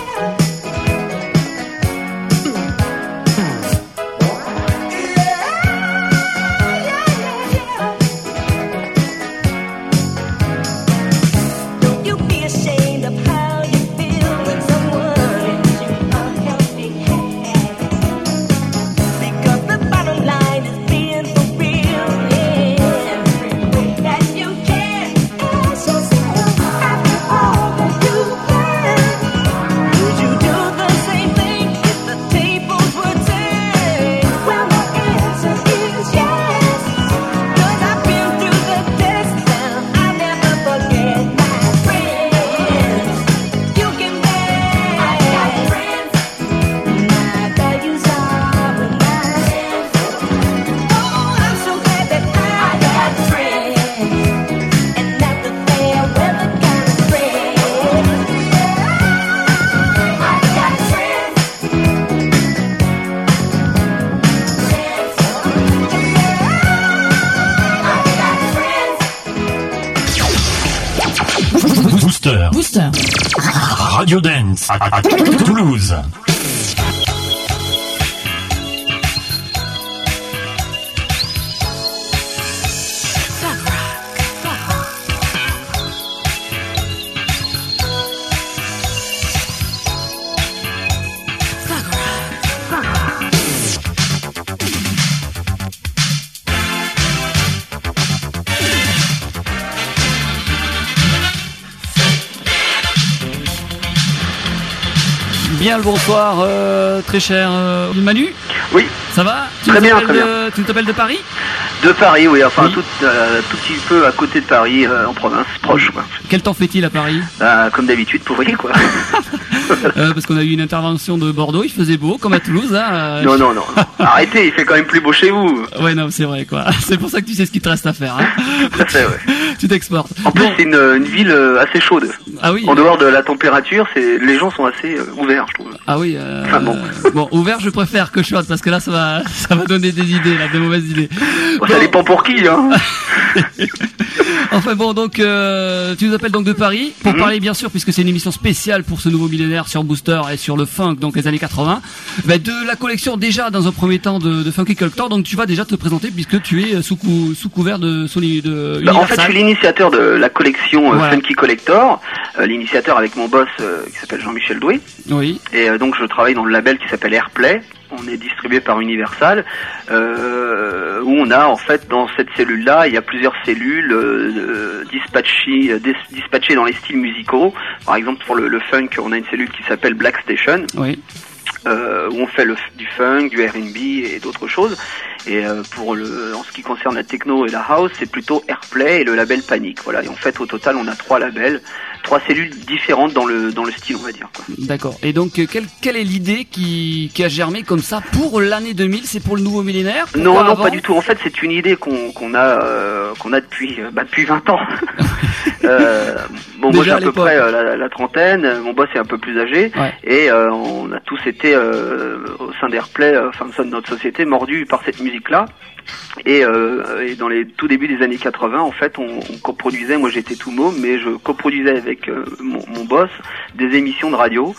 Don't you be ashamed of how you feel when someone lends you a helping hand. Because the bottom line is being for real in every way that you can. Ask yourself after all that you've learned, would you do the same thing if the tables were turned? Well, my answer is yes. 'Cause I've been through the test now. I'll never forget my friends. You can bet I got friends. My values are with my friends. Oh, I'm so glad that I got friends. And not the fair weather kind of friends. I got friends.
Booster.
Booster.
Radio Dance à Toulouse.
Bien le bonsoir, très cher Manu.
Oui.
Ça va?
Très bien, très
Tu nous t'appelles de Paris?
De Paris, oui, enfin tout petit peu à côté de Paris, en province, proche, quoi.
Quel temps fait-il à Paris?
Comme d'habitude, pour vous, quoi.
Parce qu'on a eu une intervention de Bordeaux, il faisait beau, comme à Toulouse. Hein,
non. Arrêtez, il fait quand même plus beau chez vous.
Ouais, non, c'est vrai, quoi. C'est pour ça que tu sais ce qu'il te reste à faire. Hein.
Tout à fait, ouais.
Tu t'exportes.
En plus, c'est une ville assez chaude.
Ah oui.
En dehors de la température, les gens sont assez ouverts, je trouve.
Ah oui. Bon, ouvert, je préfère que chaude, parce que là, ça va donner des idées, là, des mauvaises idées.
Bon, ça dépend pour qui, hein.
Enfin bon, donc tu nous appelles donc de Paris pour parler, bien sûr, puisque c'est une émission spéciale pour ce nouveau millénaire sur Booster et sur le funk, donc les années 80, de la collection déjà dans un premier temps de Funky Collector. Donc tu vas déjà te présenter puisque tu es sous couvert de Universal.
En fait, je suis l'initiateur de la collection Funky Collector, l'initiateur avec mon boss qui s'appelle Jean-Michel Doué.
Oui.
Et donc je travaille dans le label qui s'appelle Airplay. On est distribué par Universal, où on a en fait dans cette cellule-là, il y a plusieurs cellules dispatchées dans les styles musicaux. Par exemple, pour le funk, on a une cellule qui s'appelle Black Station. Oui. Où on fait du funk, du R&B et d'autres choses. Et en ce qui concerne la techno et la house, c'est plutôt Airplay et le label Panic. Voilà. Et en fait, au total, on a 3 labels, 3 cellules différentes dans le style, on va dire, quoi. D'accord.
Et donc, quelle est l'idée qui a germé comme ça pour l'année 2000? C'est pour le nouveau millénaire?
Non, pas du tout. En fait, c'est une idée qu'on a depuis 20 ans. Moi j'ai à peu près la trentaine, mon boss est un peu plus âgé, et on a tous été au sein d'Airplay, au sein de notre société, mordus par cette musique-là. Et dans les tout débuts des années 80, en fait, on coproduisait, moi j'étais tout môme, mais je coproduisais avec mon boss des émissions de radio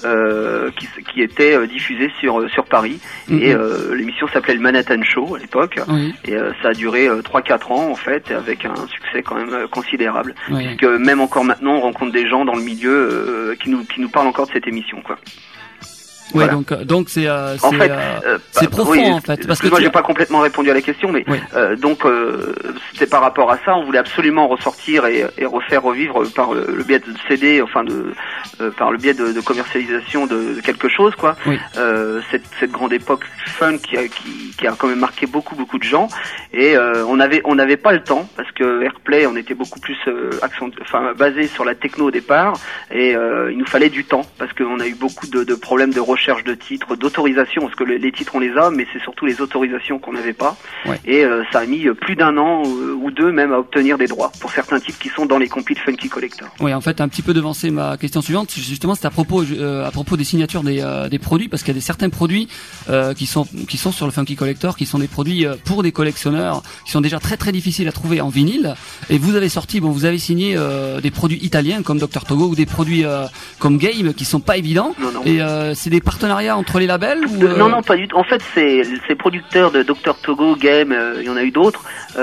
qui étaient diffusées sur Paris. Et l'émission s'appelait le Manhattan Show à l'époque. Et ça a duré 3-4 ans, en fait, avec un succès quand même considérable. Puisque même encore maintenant, on rencontre des gens dans le milieu qui nous parlent encore de cette émission, quoi.
Oui, voilà. Donc c'est profond, en fait.
Parce que moi j'ai pas complètement répondu à la question, mais c'était par rapport à ça. On voulait absolument ressortir et refaire revivre par le biais de CD, par le biais de commercialisation de quelque chose, quoi. Cette grande époque funk qui a quand même marqué beaucoup de gens. Et on n'avait pas le temps parce que Airplay, on était beaucoup plus basé sur la techno au départ, et il nous fallait du temps parce qu'on a eu beaucoup de problèmes de recherche de titres, d'autorisation, parce que les titres on les a, mais c'est surtout les autorisations qu'on n'avait pas. Et ça a mis plus d'1 an ou 2 même à obtenir des droits pour certains titres qui sont dans les compiles Funky Collector.
Oui, en fait, un petit peu devancer ma question suivante, justement, c'est à propos des signatures des produits, parce qu'il y a certains produits qui sont sur le Funky Collector, qui sont des produits pour des collectionneurs, qui sont déjà très très difficiles à trouver en vinyle. Et vous avez signé des produits italiens comme Dr Togo, ou des produits comme Game qui sont pas évidents.
Non.
Et c'est des partenariats entre les labels ou
Non, pas du tout. En fait, ces producteurs de Dr Togo, Game, il y en a eu d'autres.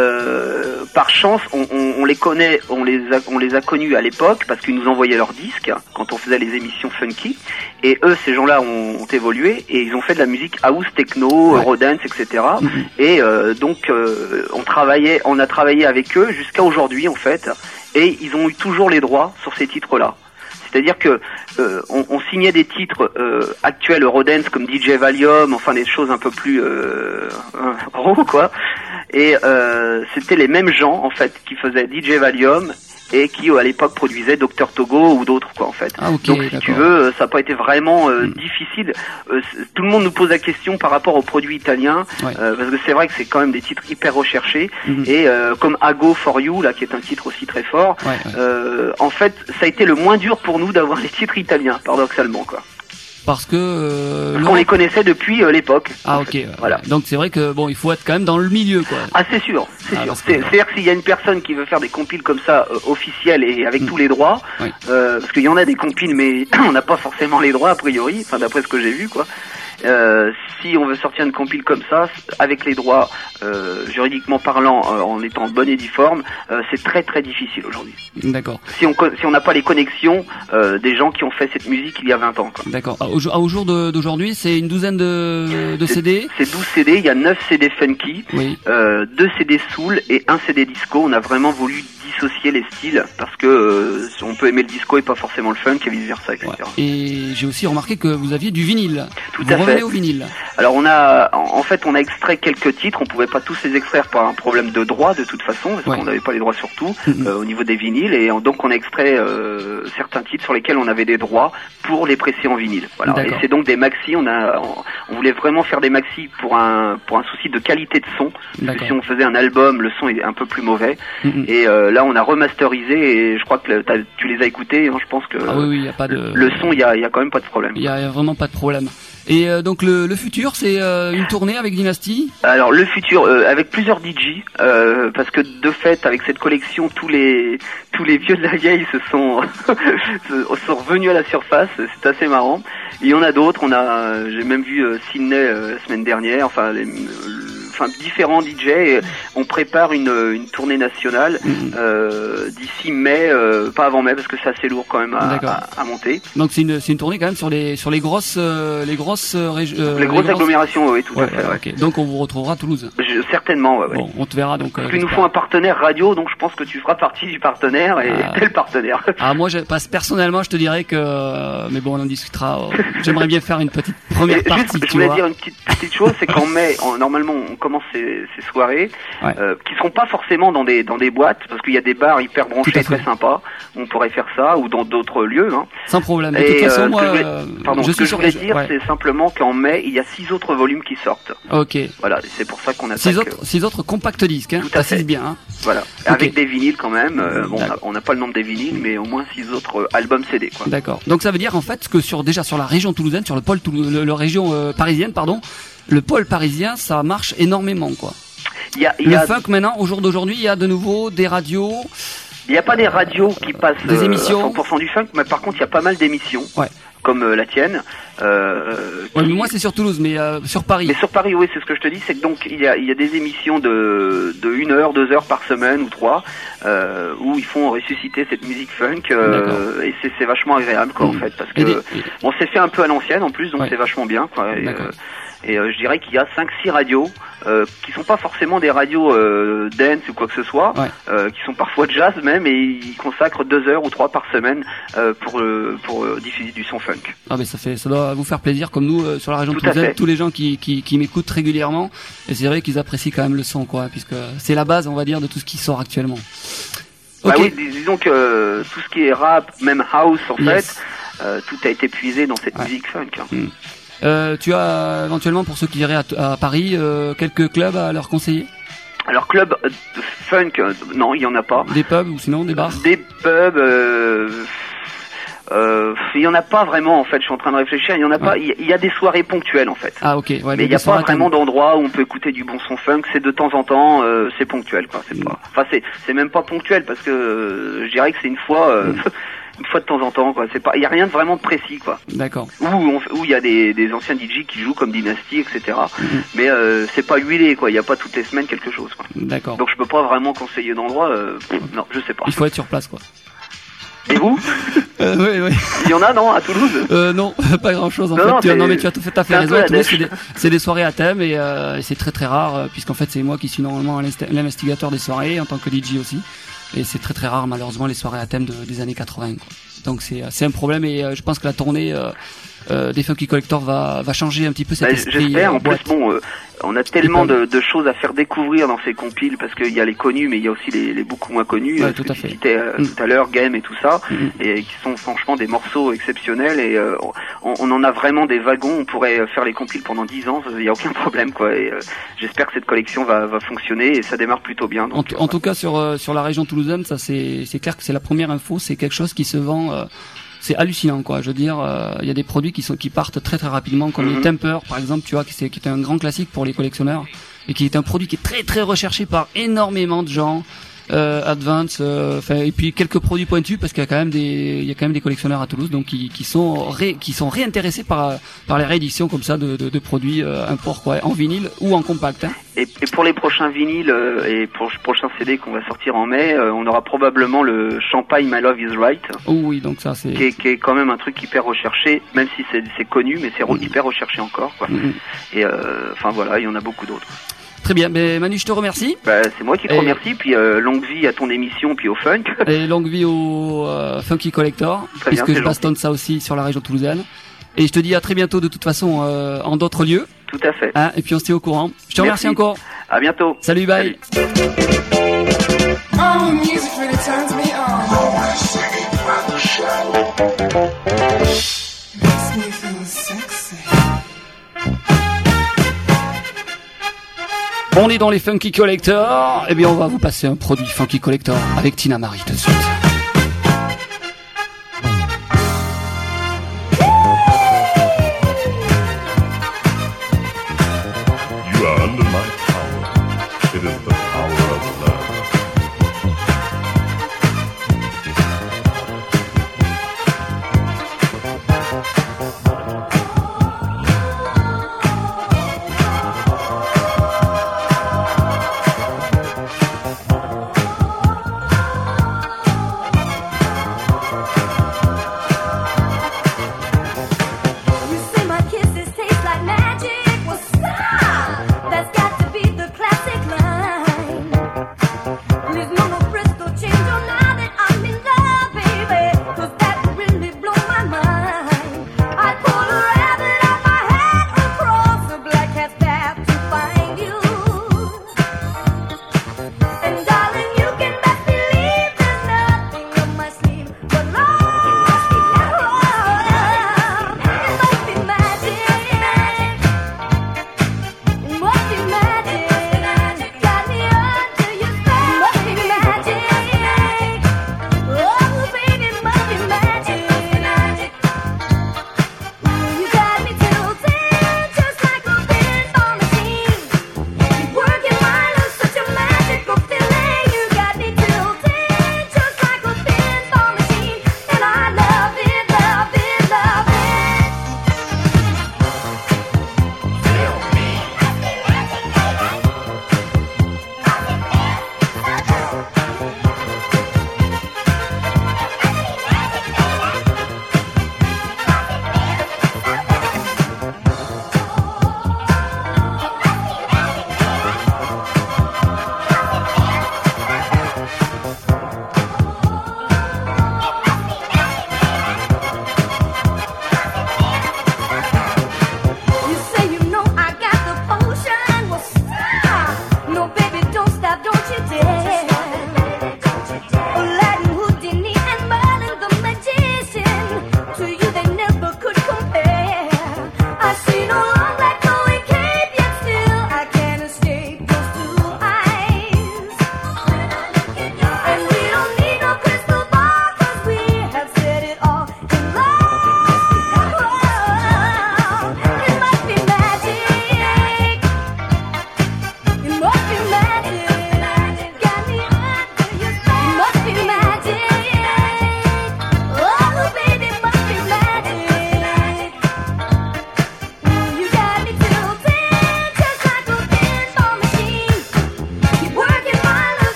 Par chance, on les connaît, on les a connus à l'époque parce qu'ils nous envoyaient leurs disques quand on faisait les émissions funky. Et eux, ces gens-là ont évolué et ils ont fait de la musique house, techno, Eurodance, etc. Et donc, on a travaillé avec eux jusqu'à aujourd'hui, en fait. Et ils ont eu toujours les droits sur ces titres-là. C'est-à-dire que on signait des titres actuels Eurodance comme DJ Valium, enfin des choses un peu plus raw, quoi. Et c'était les mêmes gens en fait qui faisaient DJ Valium et qui à l'époque produisaient Dr Togo ou d'autres, quoi, en fait. Donc si tu veux, ça n'a pas été vraiment difficile. Tout le monde nous pose la question par rapport aux produits italiens, parce que c'est vrai que c'est quand même des titres hyper recherchés. Et comme Ago for You, là, qui est un titre aussi très fort, en fait, ça a été le moins dur pour nous d'avoir les titres italiens, paradoxalement, quoi.
Parce
qu'on les connaissait depuis l'époque.
Ah, ok. Voilà. Donc c'est vrai que il faut être quand même dans le milieu, quoi.
Ah, c'est sûr. C'est-à-dire que s'il y a une personne qui veut faire des compiles comme ça officielles et avec tous les droits, parce qu'il y en a des compiles, mais on n'a pas forcément les droits a priori, enfin d'après ce que j'ai vu, quoi. Si on veut sortir une compile comme ça, avec les droits juridiquement parlant, en étant en bonne et due forme, c'est très très difficile aujourd'hui.
D'accord.
Si on n'a pas les connexions des gens qui ont fait cette musique il y a 20 ans, quoi.
D'accord. Au jour d'aujourd'hui, c'est une douzaine de CD.
C'est 12 CD, il y a 9 CD funky, 2 CD soul et 1 CD disco. On a vraiment voulu dissocier les styles parce que on peut aimer le disco et pas forcément le funk et vice versa, etc.
Ouais. Et j'ai aussi remarqué que vous aviez du vinyle.
Tout
vous
à fait.
revenez au vinyle.
Alors on a extrait quelques titres, on pouvait pas tous les extraire par un problème de droit de toute façon parce qu'on n'avait pas les droits sur tout au niveau des vinyles et donc on a extrait certains titres sur lesquels on avait des droits pour les presser en vinyle. Voilà. Et c'est donc des maxi, on voulait vraiment faire des maxi pour un souci de qualité de son. Parce que si on faisait un album, le son est un peu plus mauvais. Et là on a remasterisé et je crois que tu les as écoutés, hein, je pense que
oui, y a pas de...
le son, il y a quand même pas de problème.
Il y a vraiment pas de problème. Et donc le futur, c'est une tournée avec Dynasty.
Alors le futur, avec plusieurs DJ, parce que de fait, avec cette collection, tous les vieux de la vieille sont revenus à la surface. C'est assez marrant. Il y en a d'autres. J'ai même vu Sydney la semaine dernière. Enfin différents DJ. Et on prépare une tournée nationale d'ici mai, pas avant mai, parce que c'est assez lourd quand même à monter.
Donc c'est une tournée quand même sur les grosses
agglomérations, oui, tout à fait.
Okay. Donc on vous retrouvera à Toulouse.
Certainement, ouais.
Bon, on te verra donc.
Parce qu'il nous faut un partenaire radio, donc je pense que tu feras partie du partenaire et t'es le partenaire.
Moi, personnellement, je te dirais que, mais bon, on en discutera. J'aimerais bien faire une petite première partie.
Je voulais dire une petite chose, c'est qu'en mai, normalement, on commence ces soirées qui seront pas forcément dans des boîtes, parce qu'il y a des bars hyper branchés très sympas. On pourrait faire ça ou dans d'autres lieux. Hein.
Sans problème. De toute façon, moi,
ce que je voulais dire, c'est simplement qu'en mai, il y a 6 autres volumes qui sortent.
Ok.
Voilà, c'est pour ça qu'on a
6 autres compact disques. Hein.
Tout à fait.
Bien. Hein.
Voilà, avec des vinyles quand même. On n'a pas le nombre des vinyles, mais au moins 6 autres albums CD. Quoi.
D'accord. Donc ça veut dire en fait que sur la région toulousaine, sur le pôle région parisienne, pardon, le pôle parisien, ça marche énormément, quoi. Le funk maintenant, au jour d'aujourd'hui, il y a de nouveau des radios.
Il n'y a pas des radios qui passent
des émissions.
100% du funk, mais par contre, il y a pas mal d'émissions.
Ouais.
Comme la tienne.
Mais moi c'est sur Toulouse, mais sur Paris.
Mais sur Paris, oui, c'est ce que je te dis, c'est que donc il y a des émissions de 1 heure, 2 heures par semaine ou 3 où ils font ressusciter cette musique funk et c'est vachement agréable quoi en fait parce que on s'est fait un peu à l'ancienne en plus donc c'est vachement bien quoi. Et je dirais qu'il y a 5-6 radios qui sont pas forcément des radios dance ou quoi que ce soit, qui sont parfois jazz même, et ils consacrent 2 heures ou 3 par semaine pour diffuser du son funk.
Ah mais ça doit vous faire plaisir comme nous sur la région toulousaine, tous les gens qui m'écoutent régulièrement, et c'est vrai qu'ils apprécient quand même le son quoi, puisque c'est la base on va dire de tout ce qui sort actuellement.
Bah oui, disons que tout ce qui est rap, même house en fait, tout a été puisé dans cette musique funk. Hein.
Tu as éventuellement pour ceux qui iraient à Paris quelques clubs à leur conseiller?
Alors club funk, non, il y en a pas.
Des pubs ou sinon des bars?
Des pubs, il y en a pas vraiment en fait. Je suis en train de réfléchir. Il y en a pas. Il y a des soirées ponctuelles en fait.
Ah ok.
Mais il y a pas vraiment d'endroit où on peut écouter du bon son funk. C'est de temps en temps, c'est ponctuel quoi. C'est pas. Enfin c'est même pas ponctuel parce que je dirais que c'est une fois. Une fois de temps en temps, quoi. C'est pas, il y a rien de vraiment précis, quoi.
D'accord.
Où il y a des anciens DJ qui jouent comme Dynasty, etc. Mais c'est pas huilé, quoi. Il y a pas toutes les semaines quelque chose, quoi.
D'accord.
Donc je peux pas vraiment conseiller d'endroit. Non, je sais pas.
Il faut être sur place, quoi.
Et vous?
Oui.
Il y en a, non, à Toulouse?
Non, pas grand chose, en fait. Non, mais tu as tout fait raison. C'est des soirées à thème et c'est très très rare, puisqu'en fait, c'est moi qui suis normalement l'investigateur des soirées, en tant que DJ aussi. Et c'est très très rare, malheureusement, les soirées à thème des années 80, quoi. Donc c'est un problème, et je pense que la tournée des Funky Collector va changer un petit peu cet esprit.
J'espère. En plus, bon, on a tellement de choses à faire découvrir dans ces compiles, parce qu'il y a les connus, mais il y a aussi les beaucoup moins connus.
Ouais, tout à fait.
Tout à l'heure, Game et tout ça, et qui sont franchement des morceaux exceptionnels. Et on en a vraiment des wagons. On pourrait faire les compiles pendant 10 ans. Il y a aucun problème, quoi. Et j'espère que cette collection va fonctionner, et ça démarre plutôt bien. Donc,
en tout cas, sur la région toulousaine, ça c'est clair que c'est la première info. C'est quelque chose qui se vend. C'est hallucinant, quoi. Je veux dire, il y a des produits qui partent très très rapidement, comme les Temper, par exemple, tu vois, qui est un grand classique pour les collectionneurs, et qui est un produit qui est très très recherché par énormément de gens. Advance, et puis quelques produits pointus, parce qu'il y a quand même des collectionneurs à Toulouse, donc qui sont réintéressés par les rééditions comme ça de produits import, quoi, en vinyle ou en compact. Hein.
Et pour les prochains vinyles et pour le prochain CD qu'on va sortir en mai, on aura probablement le Champagne My Love Is Right.
Oh oui, donc ça c'est
qui est quand même un truc hyper recherché, même si c'est connu, mais c'est hyper recherché encore, quoi. Et enfin voilà, il y en a beaucoup d'autres.
Très bien, mais Manu, je te remercie.
Bah, c'est moi qui te remercie, puis longue vie à ton émission, puis au funk.
Et longue vie au Funky Collector,
Très bien,
puisque je bastonne ça aussi sur la région toulousaine. Et je te dis à très bientôt de toute façon en d'autres lieux.
Tout à fait.
Hein, et puis on se tient au courant. Je te remercie encore.
À bientôt.
Salut, bye.
All the music really turns me on. Makes me feel sexy.
On est dans les Funky Collector. Eh bien, on va vous passer un produit Funky Collector avec Tina Marie tout de suite.
You are under my power. It is the power of love.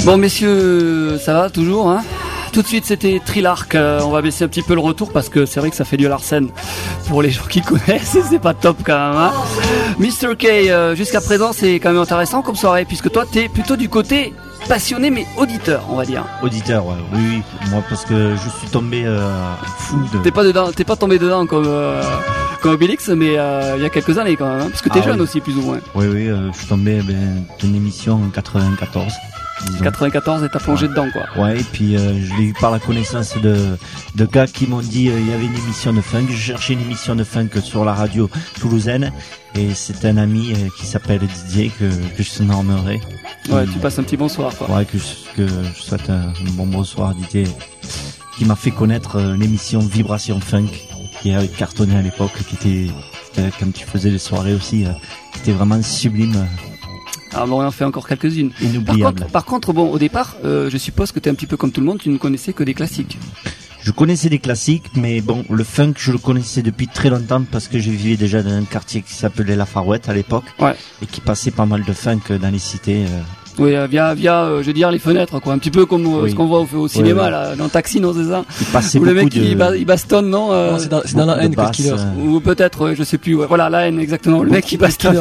Bon messieurs, ça va toujours hein. Tout de suite c'était Trilark, on va baisser un petit peu le retour parce que c'est vrai que ça fait du Larsen pour les gens qui connaissent, c'est pas top quand même hein. Mr. K, jusqu'à présent c'est quand même intéressant comme soirée puisque toi t'es plutôt du côté passionné mais auditeur on va dire.
Auditeur, ouais. Oui, moi parce que je suis tombé fou de...
T'es pas tombé dedans comme Obélix mais il y a quelques années quand même hein, parce que t'es jeune aussi plus ou moins.
Oui, je suis tombé d'une émission en 94. Disons.
94 et t'as plongé dedans quoi.
Ouais, et puis je l'ai eu par la connaissance de gars qui m'ont dit il y avait une émission de funk. Je cherchais une émission de funk sur la radio toulousaine et c'est un ami qui s'appelle Didier que je surnommerai.
Ouais, tu passes un petit bonsoir quoi.
Ouais, que je souhaite un bon bonsoir Didier, qui m'a fait connaître l'émission Vibration Funk qui avait cartonné à l'époque, qui était comme tu faisais les soirées aussi, qui était vraiment sublime.
Alors on en fait encore quelques-unes.
Inoubliable.
Par contre, bon, au départ, je suppose que t'es un petit peu comme tout le monde, tu ne connaissais que des classiques.
Je connaissais des classiques, mais bon, le funk, je le connaissais depuis très longtemps parce que je vivais déjà dans un quartier qui s'appelait La Farouette à l'époque. Ouais. Et qui passait pas mal de funk dans les cités.
Oui, via, je veux dire, les fenêtres, quoi. Un petit peu comme ce qu'on voit au cinéma, là, dans Taxi, non, c'est ça?
Il passait
où le mec, il bastonne, non,
c'est dans la haine, Killer.
Ou peut-être, je sais plus, ouais. Voilà, la haine, exactement. Le mec, il bastonne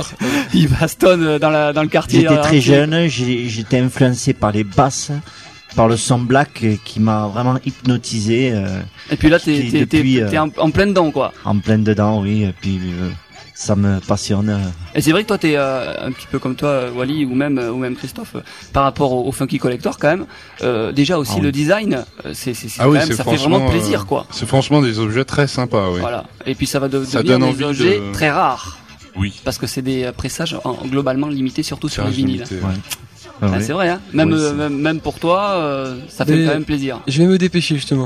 dans le quartier.
J'étais très jeune, j'étais influencé par les basses, par le son black qui m'a vraiment hypnotisé.
Et puis là, t'es en plein dedans, quoi.
En plein dedans, oui, et puis, ça me passionne.
Et c'est vrai que toi t'es un petit peu comme toi Wally ou même Christophe par rapport au Funky Collector quand même. Déjà aussi le design, c'est quand même ça fait vraiment plaisir quoi.
C'est franchement des objets très sympas, oui.
Voilà. Et puis ça va devenir des objets très rares.
Oui.
Parce que c'est des pressages globalement limités surtout sur les vinyles.
Ouais.
Ah, c'est vrai hein. Même pour toi ça fait quand même plaisir.
Je vais me dépêcher justement.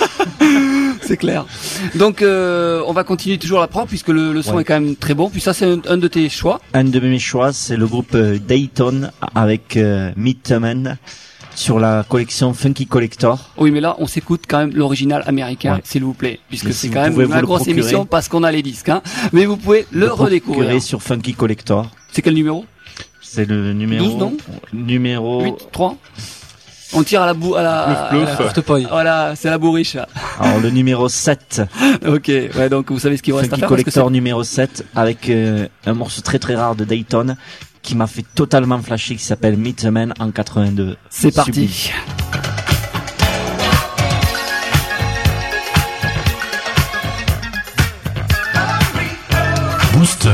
C'est clair. Donc on va continuer toujours la propre puisque le son est quand même très bon. Puis ça c'est un de tes choix.
Un de mes choix, c'est le groupe Dayton avec Meet Man sur la collection Funky Collector.
Oui, mais là on s'écoute quand même l'original américain, s'il vous plaît, puisque c'est quand même une grosse émission parce qu'on a les disques. Hein. Mais vous pouvez le redécouvrir
sur Funky Collector.
C'est quel numéro?
C'est le numéro
12, non?
Numéro
8, 3. On tire à la courte paille. Voilà, c'est la bourriche. Là.
Alors le numéro 7.
Ok, ouais, donc vous savez ce qu'il vous reste à faire.
Collector numéro 7 avec un morceau très très rare de Dayton qui m'a fait totalement flasher qui s'appelle Meet Man en 82.
C'est parti.
Booster.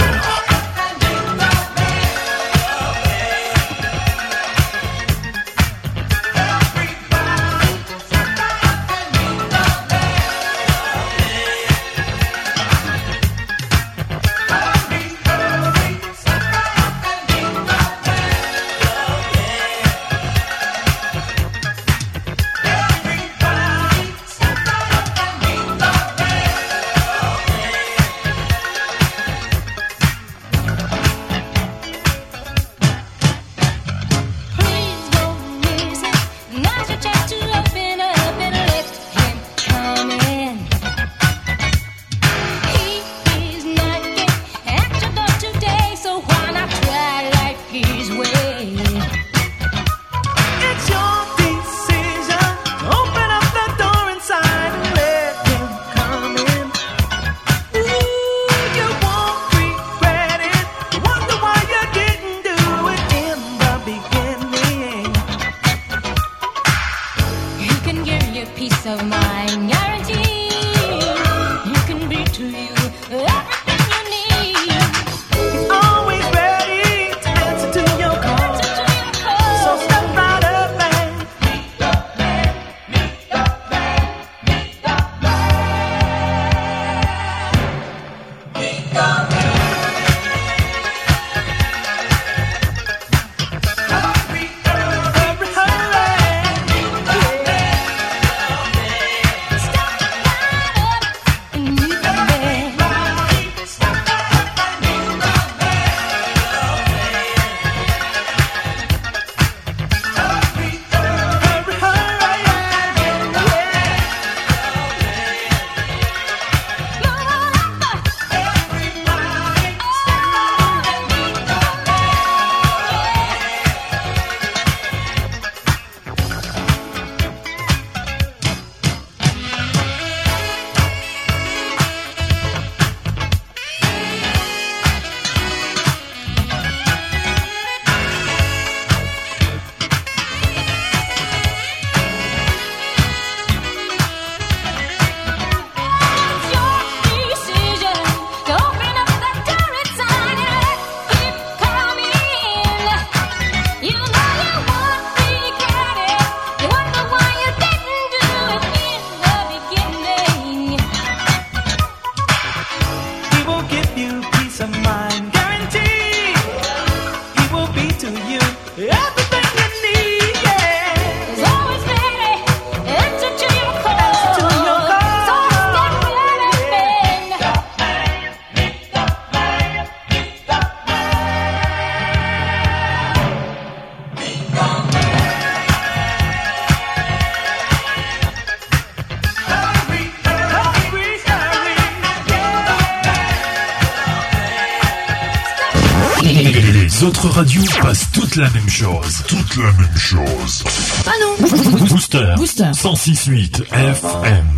autres radios passent toutes la même chose. Toutes la même chose.
Ah non.
Booster.
Booster.
106.8 FM.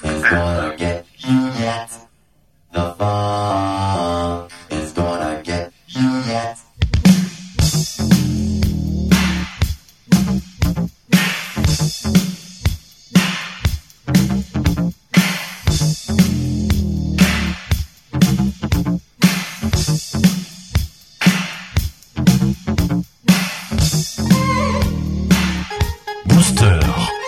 Booster.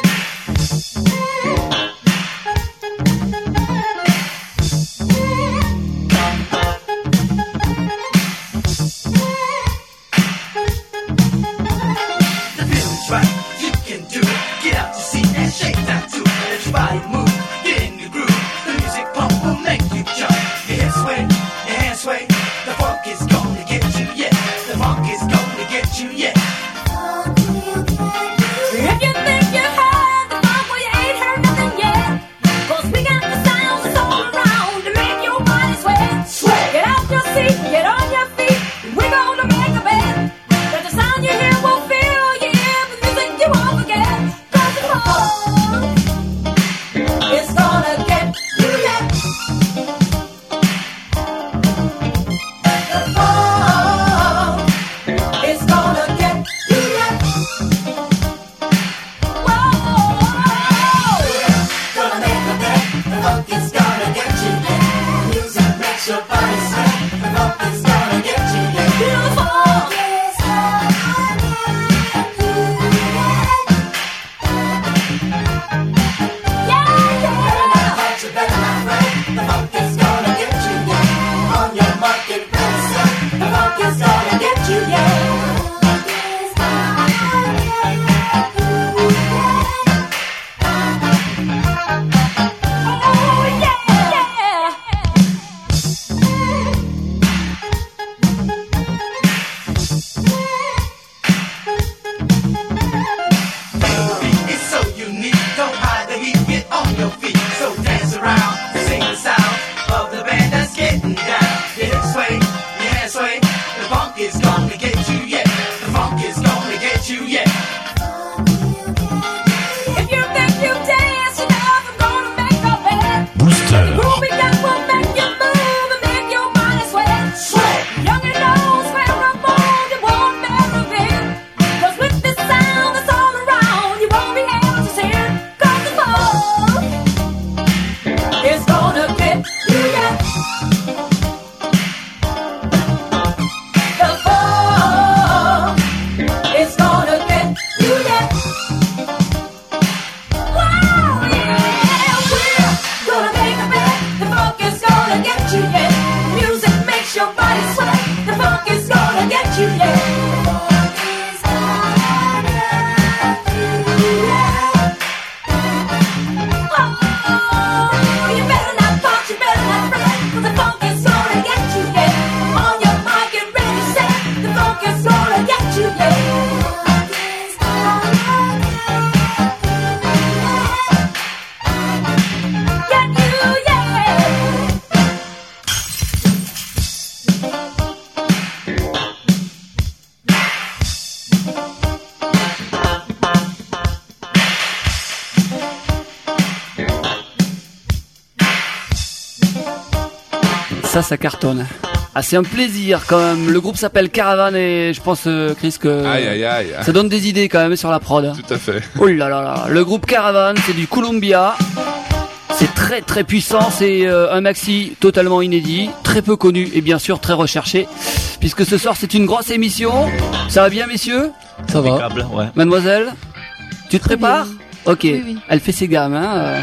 Ça cartonne. Ah, c'est un plaisir quand même. Le groupe s'appelle Caravan et je pense, Chris, que ça donne des idées quand même sur la prod.
Tout à fait.
Oh là là là. Le groupe Caravan, c'est du Columbia. C'est très très puissant. C'est un maxi totalement inédit, très peu connu et bien sûr très recherché. Puisque ce soir c'est une grosse émission. Ça va bien, messieurs?
Ça va.
Ouais.
Mademoiselle, tu te prépares?
bien.
Ok.
Oui.
Elle fait ses gammes, hein.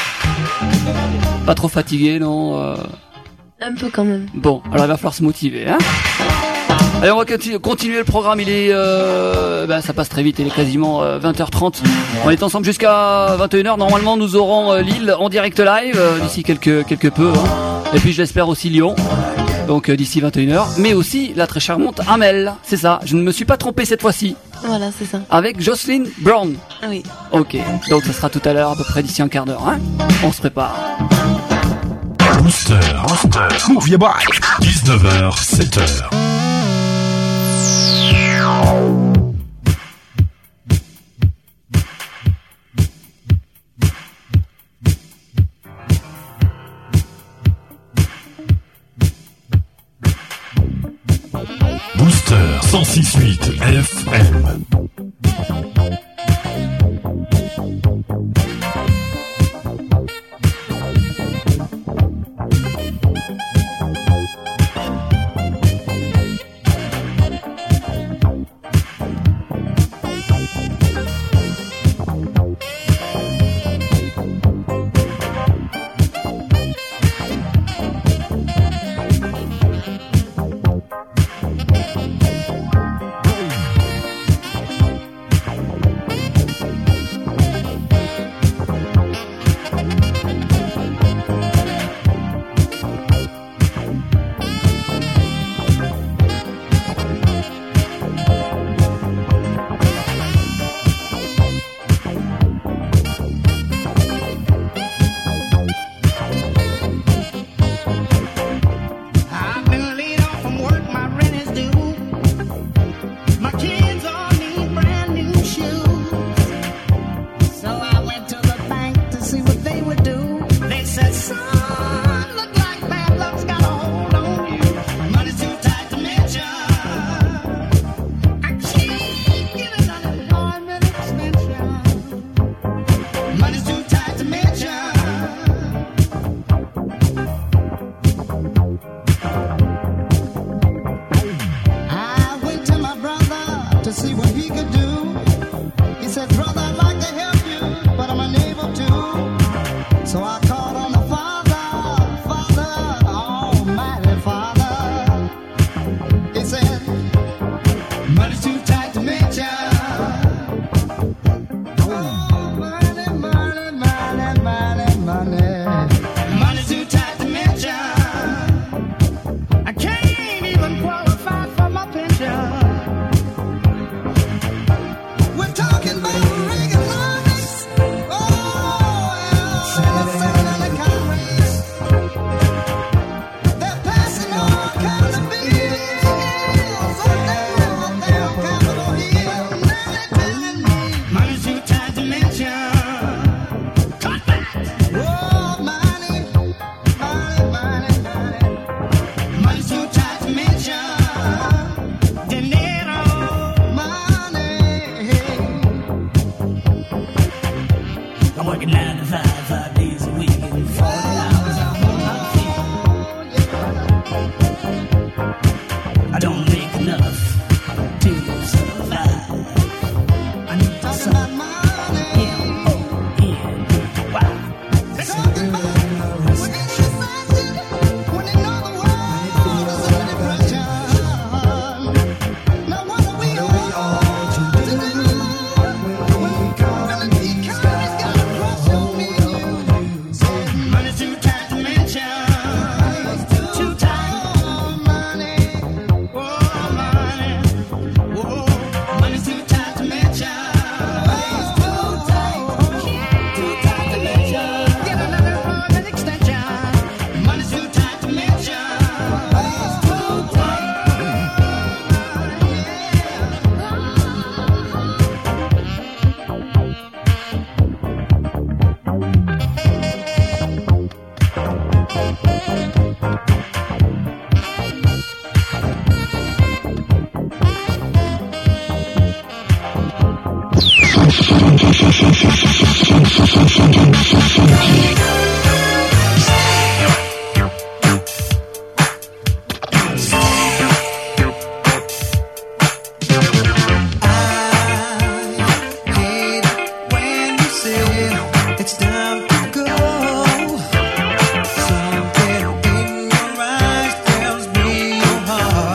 Pas trop fatiguée, non?
Un peu quand même.
Bon, alors il va falloir se motiver, hein. Allez, on va continuer le programme. Il est, ça passe très vite. Il est quasiment 20h30. On est ensemble jusqu'à 21h. Normalement, nous aurons Lille en direct live d'ici quelque peu. Hein. Et puis, je l'espère aussi Lyon. Donc d'ici 21h. Mais aussi la très charmante Amel. C'est ça. Je ne me suis pas trompé cette fois-ci.
Voilà, c'est ça.
Avec Jocelyn Brown.
Oui.
Ok. Donc ça sera tout à l'heure, à peu près d'ici un quart d'heure. Hein. On se prépare.
Booster. Move your bike. 19h, 7h. Booster 106.8 FM.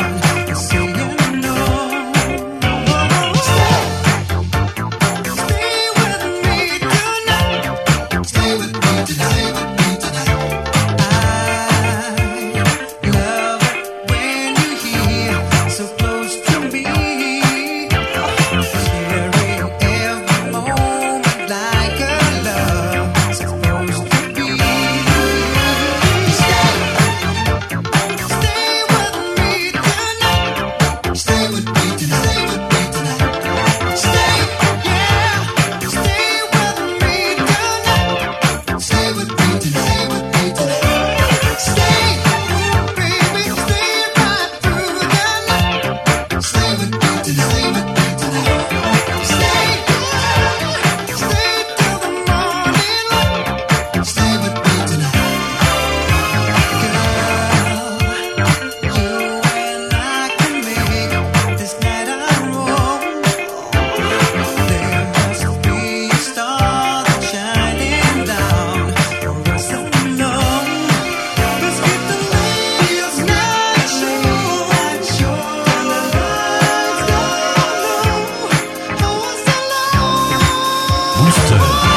Stay
After.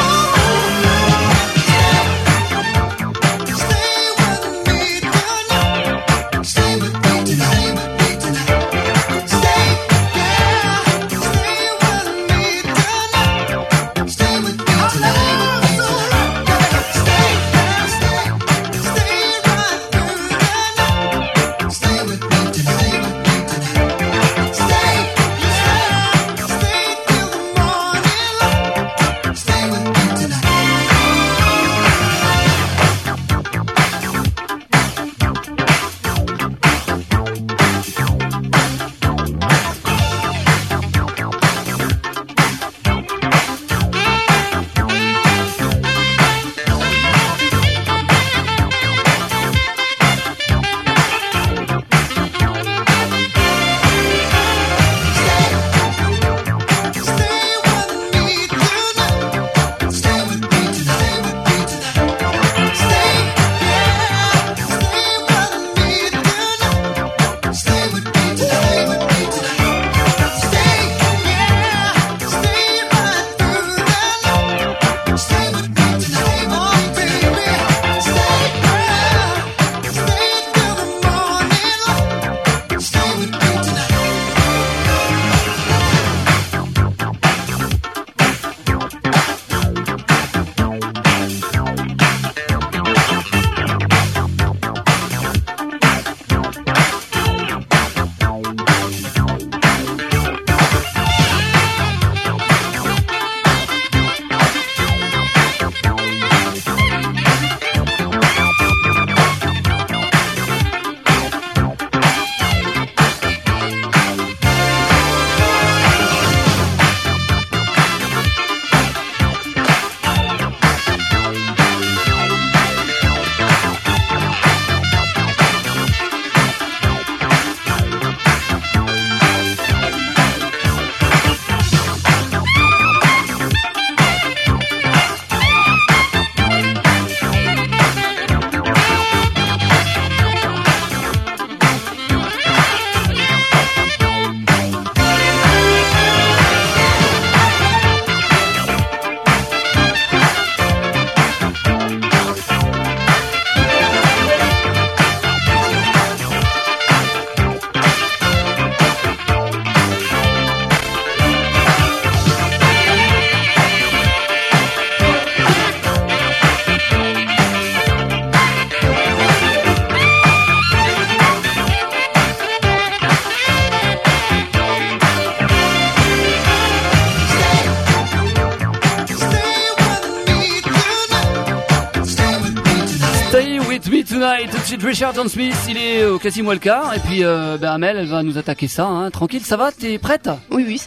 Tonight, tout de suite Richard Smith, il est quasiment le quart, et puis Amel, elle va nous attaquer ça, hein. Tranquille, ça va, t'es prête?
Oui, oui.